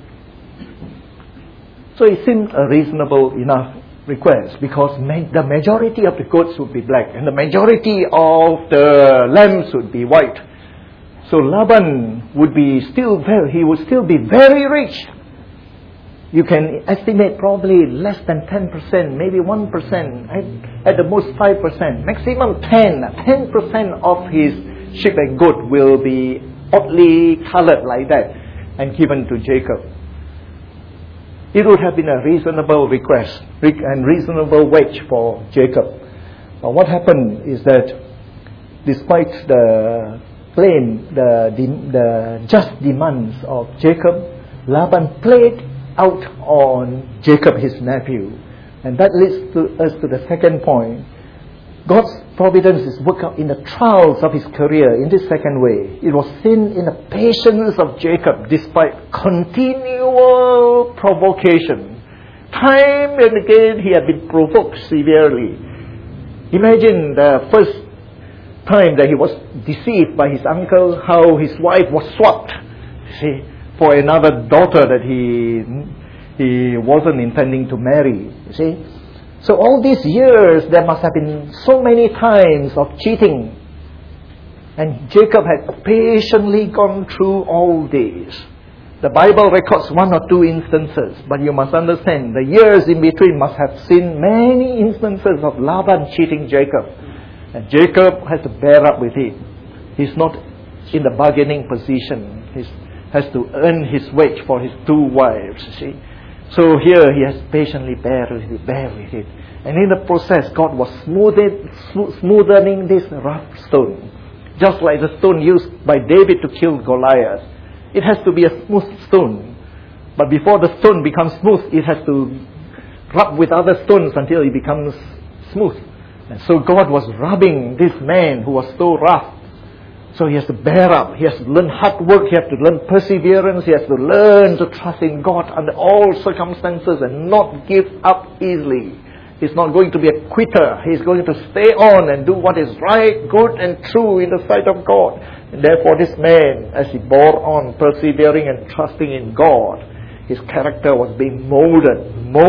So it seems a reasonable enough request, because the majority of the goats would be black and the majority of the lambs would be white. So Laban would he would still be very rich. You can estimate probably less than 10%, maybe 1%, at the most 5%, maximum 10% of his sheep and goat will be oddly colored like that and given to Jacob. It would have been a reasonable request and reasonable wage for Jacob. But what happened is that despite the just demands of Jacob, Laban played out on Jacob, his nephew. And that leads us to the second point. God's providence is worked out in the trials of his career in this second way. It was seen in the patience of Jacob despite continual provocation. Time and again he had been provoked severely. Imagine the first time that he was deceived by his uncle, how his wife was swapped, for another daughter that he wasn't intending to marry. So all these years, there must have been so many times of cheating. And Jacob had patiently gone through all these. The Bible records one or two instances, but you must understand, the years in between must have seen many instances of Laban cheating Jacob. And Jacob has to bear up with it. He's not in the bargaining position. He has to earn his wage for his two wives, So here he has patiently bear with it. And in the process, God was smoothening this rough stone. Just like the stone used by David to kill Goliath. It has to be a smooth stone. But before the stone becomes smooth, it has to rub with other stones until it becomes smooth. And so God was rubbing this man who was so rough. So he has to bear up. He has to learn hard work. He has to learn perseverance. He has to learn to trust in God under all circumstances and not give up easily. He's not going to be a quitter. He's going to stay on and do what is right, good and true in the sight of God. And therefore this man, as he bore on, persevering and trusting in God, his character was being molded.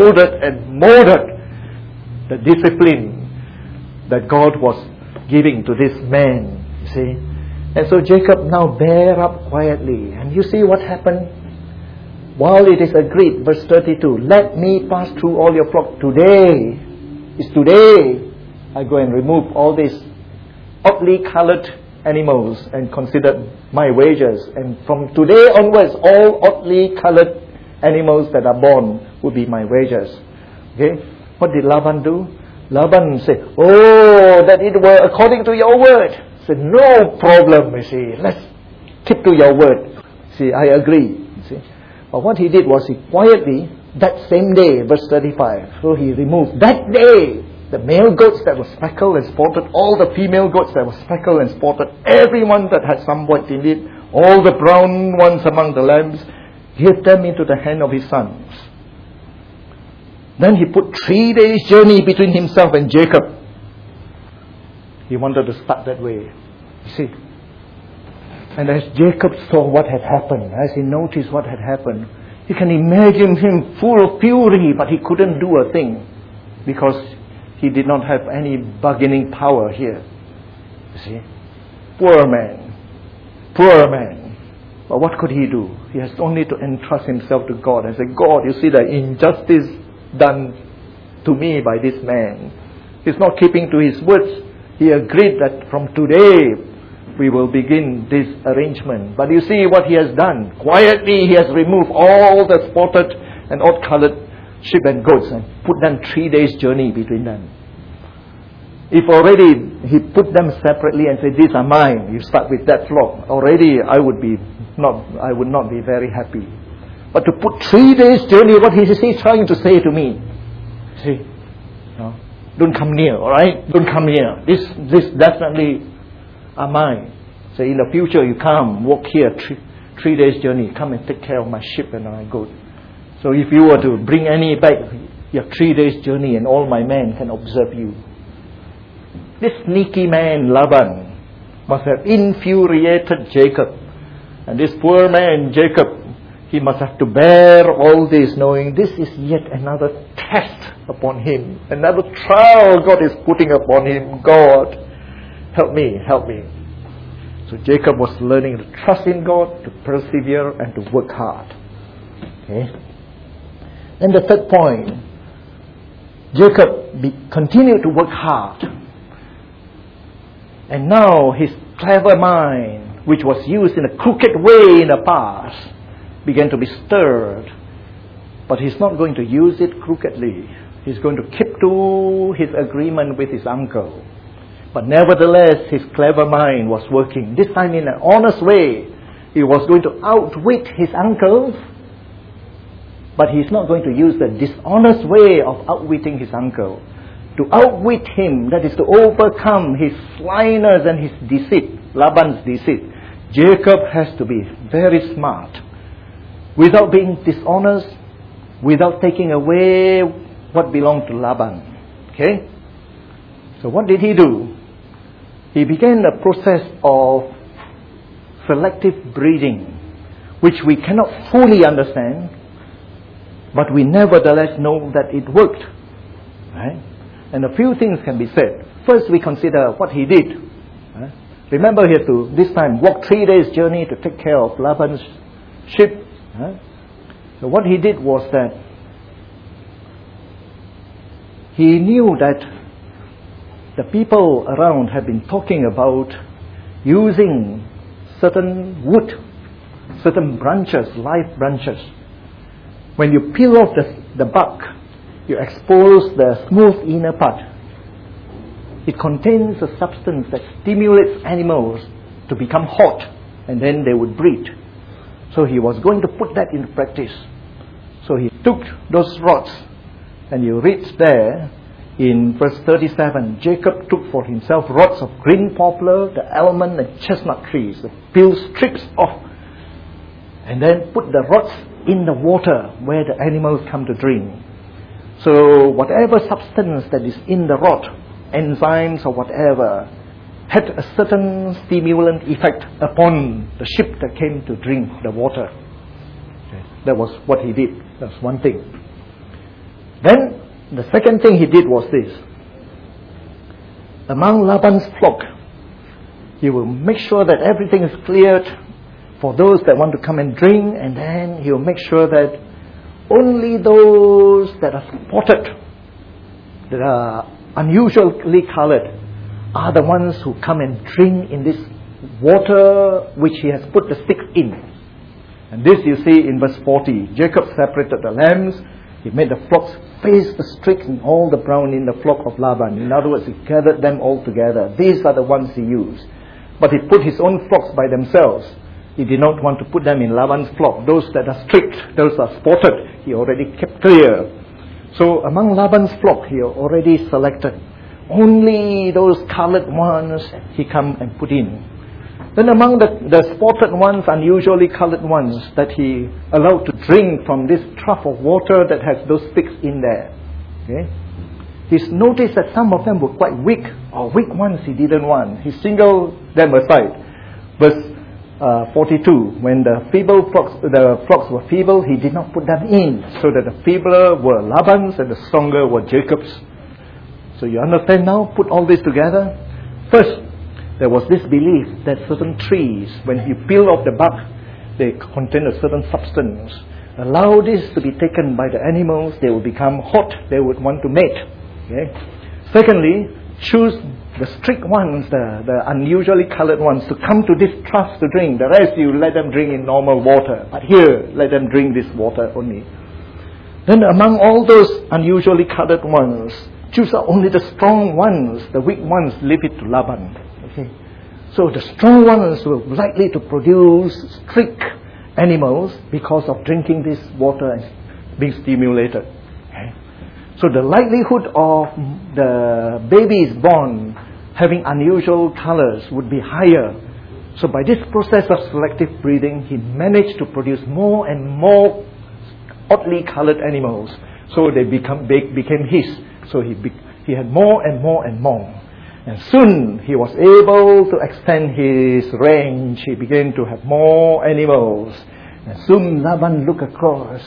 The discipline that God was giving to this man, And so Jacob now bear up quietly. And you see what happened? While it is agreed, verse 32, let me pass through all your flock today. It's today I go and remove all these oddly colored animals and consider my wages. And from today onwards, all oddly colored animals that are born will be my wages. Okay? What did Laban do? Laban said, oh, that it were according to your word. Said, no problem, let's keep to your word. I agree. But what he did was he quietly, that same day, verse 35, so he removed that day the male goats that were speckled and spotted, all the female goats that were speckled and spotted, everyone that had some white in it, all the brown ones among the lambs, gave them into the hand of his sons. Then he put 3 days' journey between himself and Jacob. He wanted to start that way. And as Jacob saw what had happened, as he noticed what had happened, you can imagine him full of fury, but he couldn't do a thing because he did not have any bargaining power here. Poor man. But what could he do? He has only to entrust himself to God and say, God, you see the injustice done to me by this man. He's not keeping to his words. He agreed that from today we will begin this arrangement. But you see what he has done. Quietly he has removed all the spotted and odd-colored sheep and goats and put them 3 days' journey between them. If already he put them separately and said, these are mine, you start with that flock, already I would not be very happy. But to put 3 days' journey, what is he trying to say to me? No, don't come near, alright? Don't come near. This definitely are mine. So in the future you come, walk here, 3 days' journey, come and take care of my sheep and my goat. So if you were to bring any back, you have 3 days' journey and all my men can observe you. This sneaky man, Laban, must have infuriated Jacob. And this poor man, Jacob, he must have to bear all this, knowing this is yet another test upon him. Another trial God is putting upon him. God, help me. So Jacob was learning to trust in God, to persevere and to work hard. Okay. Then the third point, Jacob continued to work hard. And now his clever mind, which was used in a crooked way in the past, began to be stirred. But he's not going to use it crookedly. He's going to keep to his agreement with his uncle. But nevertheless, his clever mind was working. This time in an honest way. He was going to outwit his uncle. But he's not going to use the dishonest way of outwitting his uncle. To outwit him, that is to overcome his slyness and his deceit, Laban's deceit, Jacob has to be very smart. Without being dishonest, without taking away what belonged to Laban. Okay? So what did he do? He began a process of selective breeding, which we cannot fully understand, but we nevertheless know that it worked. Right? And a few things can be said. First, we consider what he did. Right? Remember, he had to, this time, walk 3 days' journey to take care of Laban's sheep. Right? So what he did was that he knew that the people around had been talking about using certain wood, certain branches, live branches. When you peel off the bark, you expose the smooth inner part. It contains a substance that stimulates animals to become hot, and then they would breed. So he was going to put that into practice. So he took those rods, and you read there in verse 37, Jacob took for himself rods of green poplar, the almond and chestnut trees, peeled strips off, and then put the rods in the water where the animals come to drink. So whatever substance that is in the rod, enzymes or whatever, had a certain stimulant effect upon the sheep that came to drink the water. Okay. That was what he did. That's one thing. Then the second thing he did was this. Among Laban's flock, he will make sure that everything is cleared for those that want to come and drink, and then he will make sure that only those that are spotted, that are unusually colored, are the ones who come and drink in this water which he has put the sticks in. And this you see in verse 40. Jacob separated the lambs. He made the flocks face the streaks and all the brown in the flock of Laban. In other words, he gathered them all together. These are the ones he used. But he put his own flocks by themselves. He did not want to put them in Laban's flock. Those that are streaked, those are spotted, he already kept clear. So among Laban's flock, he already selected only those colored ones he come and put in. Then among the spotted ones, unusually colored ones that he allowed to drink from this trough of water that has those sticks in there. Okay? He's noticed that some of them were quite weak, or weak ones he didn't want. He singled them aside. Verse 42, when the flocks were feeble, he did not put them in, so that the feebler were Laban's and the stronger were Jacob's. So you understand now? Put all this together. First, there was this belief that certain trees, when you peel off the bark, they contain a certain substance. Allow this to be taken by the animals, they will become hot, they would want to mate. Okay? Secondly, choose the strict ones, the unusually colored ones, to come to this trough to drink. The rest you let them drink in normal water. But here, let them drink this water only. Then among all those unusually colored ones, choose only the strong ones. The weak ones, leave it to Laban. Okay? So the strong ones were likely to produce strict animals because of drinking this water and being stimulated. Okay? So the likelihood of the babies born having unusual colors would be higher. So by this process of selective breeding, he managed to produce more and more oddly colored animals. So they became his. So he had more and more and more. And soon he was able to extend his range. He began to have more animals. And soon Laban looked across,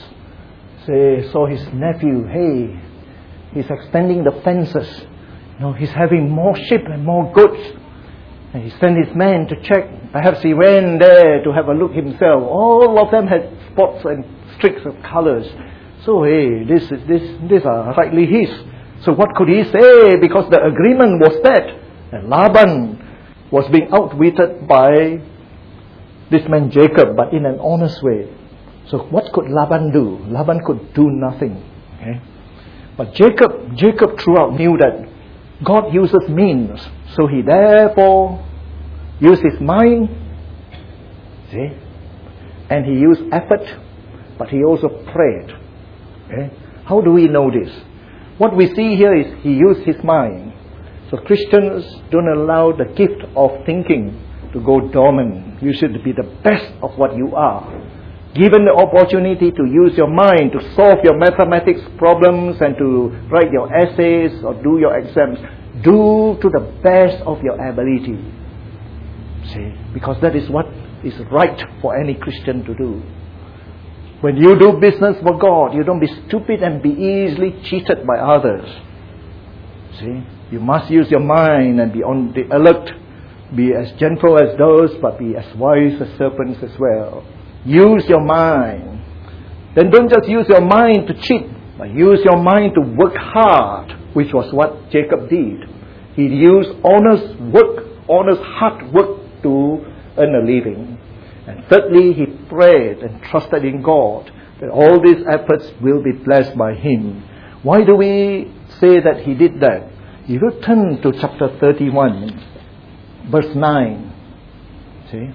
saw his nephew, hey, he's extending the fences. He's having more sheep and more goats. And he sent his men to check. Perhaps he went there to have a look himself. All of them had spots and streaks of colors. So, hey, these are rightly his. So what could he say? Because the agreement was that. And Laban was being outwitted by this man Jacob, but in an honest way. So what could Laban do? Laban could do nothing. Okay? But Jacob throughout knew that God uses means. So he therefore used his mind. See? And he used effort, but he also prayed. Okay? How do we know this? What we see here is he used his mind. So Christians don't allow the gift of thinking to go dormant. You should be the best of what you are. Given the opportunity to use your mind to solve your mathematics problems and to write your essays or do your exams, do to the best of your ability. See? Because that is what is right for any Christian to do. When you do business for God, you don't be stupid and be easily cheated by others. See? You must use your mind and be on the alert. Be as gentle as doves, but be as wise as serpents as well. Use your mind. Then don't just use your mind to cheat, but use your mind to work hard, which was what Jacob did. He used honest work, honest hard work to earn a living. And thirdly, he prayed and trusted in God that all these efforts will be blessed by him. Why do we say that he did that? If you turn to chapter 31, verse 9, see?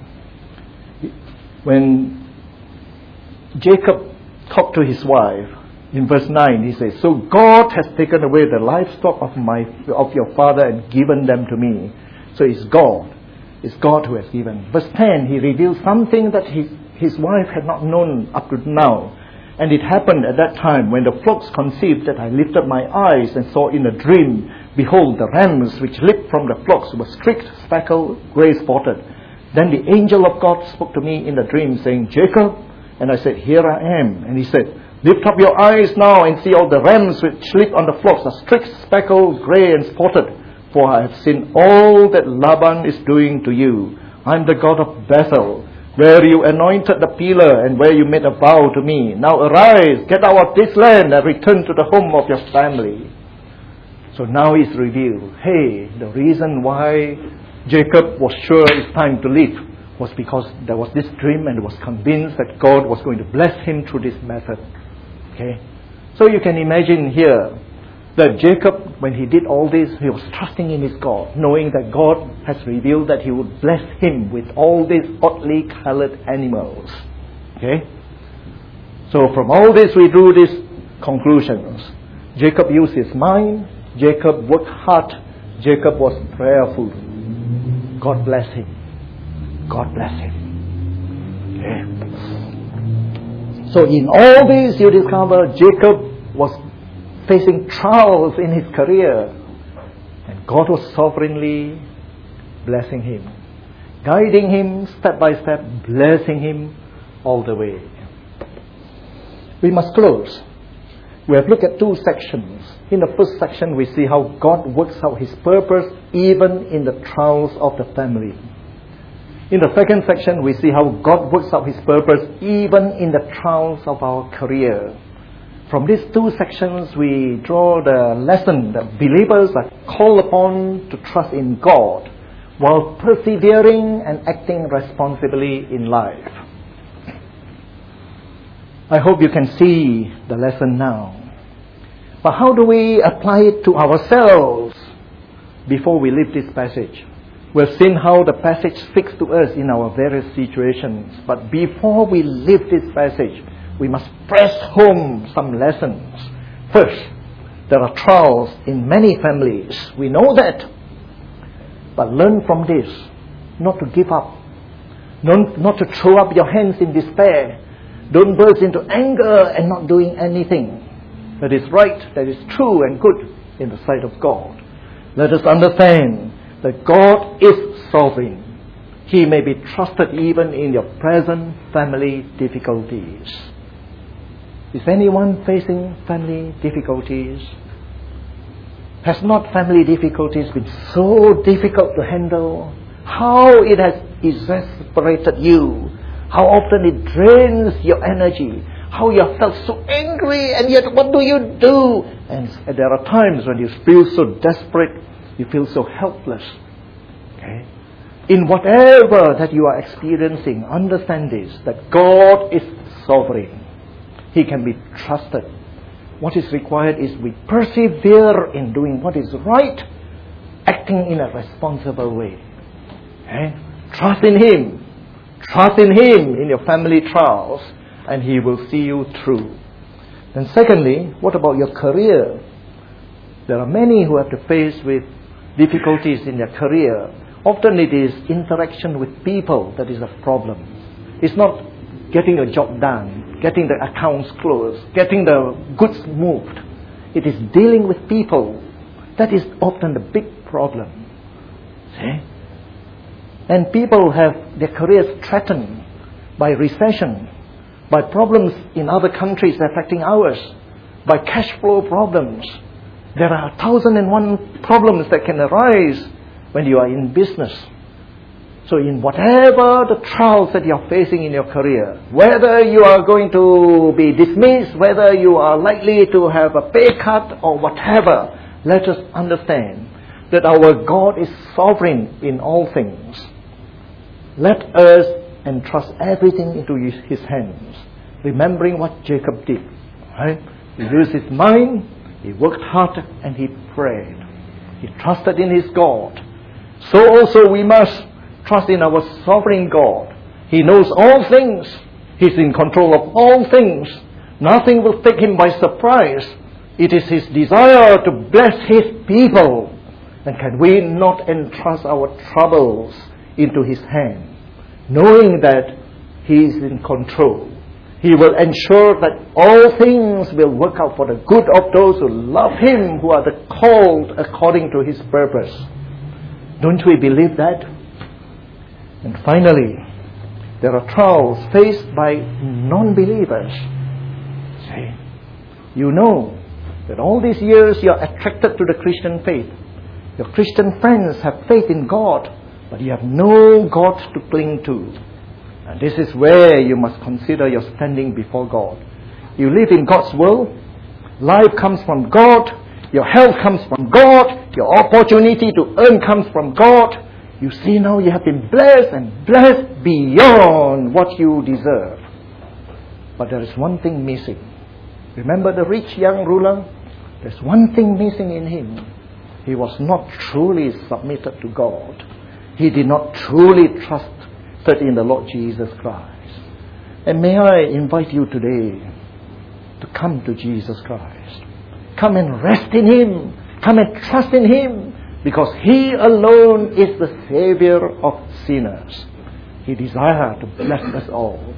When Jacob talked to his wife, in verse 9, he says, "So God has taken away the livestock of your father and given them to me." So it's God. It's God who has given. Verse 10, he revealed something that his wife had not known up to now. "And it happened at that time, when the flocks conceived, that I lifted my eyes and saw in a dream, behold, the rams which leaped from the flocks were streaked, speckled, grey spotted. Then the angel of God spoke to me in the dream, saying, 'Jacob.' And I said, 'Here I am.' And he said, 'Lift up your eyes now and see all the rams which leap on the flocks are streaked, speckled, grey and spotted. For I have seen all that Laban is doing to you. I am the God of Bethel, where you anointed the pillar and where you made a vow to me. Now arise, get out of this land and return to the home of your family.'" So now it's revealed. Hey, the reason why Jacob was sure it's time to leave was because there was this dream and was convinced that God was going to bless him through this method. Okay? So you can imagine here that Jacob, when he did all this, he was trusting in his God, knowing that God has revealed that he would bless him with all these oddly colored animals. Okay? So from all this we drew these conclusions. Jacob used his mind. Jacob worked hard. Jacob was prayerful. God bless him. God bless him. Okay. So in all this you discover Jacob was facing trials in his career, and God was sovereignly blessing him, guiding him step by step, blessing him all the way. We must close. We have looked at two sections. In the first section we see how God works out his purpose even in the trials of the family. In the second section we see how God works out his purpose even in the trials of our career. From these two sections we draw the lesson that believers are called upon to trust in God while persevering and acting responsibly in life. I hope you can see the lesson now. But how do we apply it to ourselves before we leave this passage? We've seen how the passage speaks to us in our various situations. But before we leave this passage, we must press home some lessons. First, there are trials in many families. We know that. But learn from this, not to give up, not to throw up your hands in despair. Don't burst into anger and not doing anything that is right, that is true and good in the sight of God. Let us understand that God is sovereign. He may be trusted even in your present family difficulties. Is anyone facing family difficulties? Has not family difficulties been so difficult to handle? How it has exasperated you? How often it drains your energy? How you have felt so angry, and yet what do you do? And there are times when you feel so desperate, you feel so helpless. Okay? In whatever that you are experiencing, understand this, that God is sovereign. He can be trusted. What is required is we persevere in doing what is right, acting in a responsible way. Trust in Him. Trust in Him in your family trials, and He will see you through. And secondly, what about your career? There are many who have to face with difficulties in their career. Often it is interaction with people that is a problem. It's not getting a job done, getting the accounts closed, getting the goods moved. It is dealing with people. That is often the big problem. See? And people have their careers threatened by recession, by problems in other countries affecting ours, by cash flow problems. There are 1,001 problems that can arise when you are in business. So in whatever the trials that you are facing in your career, whether you are going to be dismissed, whether you are likely to have a pay cut or whatever, let us understand that our God is sovereign in all things. Let us entrust everything into His hands, remembering what Jacob did. Right? He used his mind, he worked hard, and he prayed. He trusted in his God. So also we must trust in our sovereign God. He knows all things. He's in control of all things. Nothing will take Him by surprise. It is His desire to bless His people. And can we not entrust our troubles into His hand, knowing that He is in control? He will ensure that all things will work out for the good of those who love Him, who are the called according to His purpose. Don't we believe that? And finally, there are trials faced by non-believers. See, you know that all these years you are attracted to the Christian faith. Your Christian friends have faith in God, but you have no God to cling to. And this is where you must consider your standing before God. You live in God's world. Life comes from God. Your health comes from God. Your opportunity to earn comes from God. You see now you have been blessed and blessed beyond what you deserve. But there is one thing missing. Remember the rich young ruler? There's one thing missing in him. He was not truly submitted to God. He did not truly trust in the Lord Jesus Christ. And may I invite you today to come to Jesus Christ. Come and rest in Him. Come and trust in Him, because He alone is the Savior of sinners. He desires to bless us all.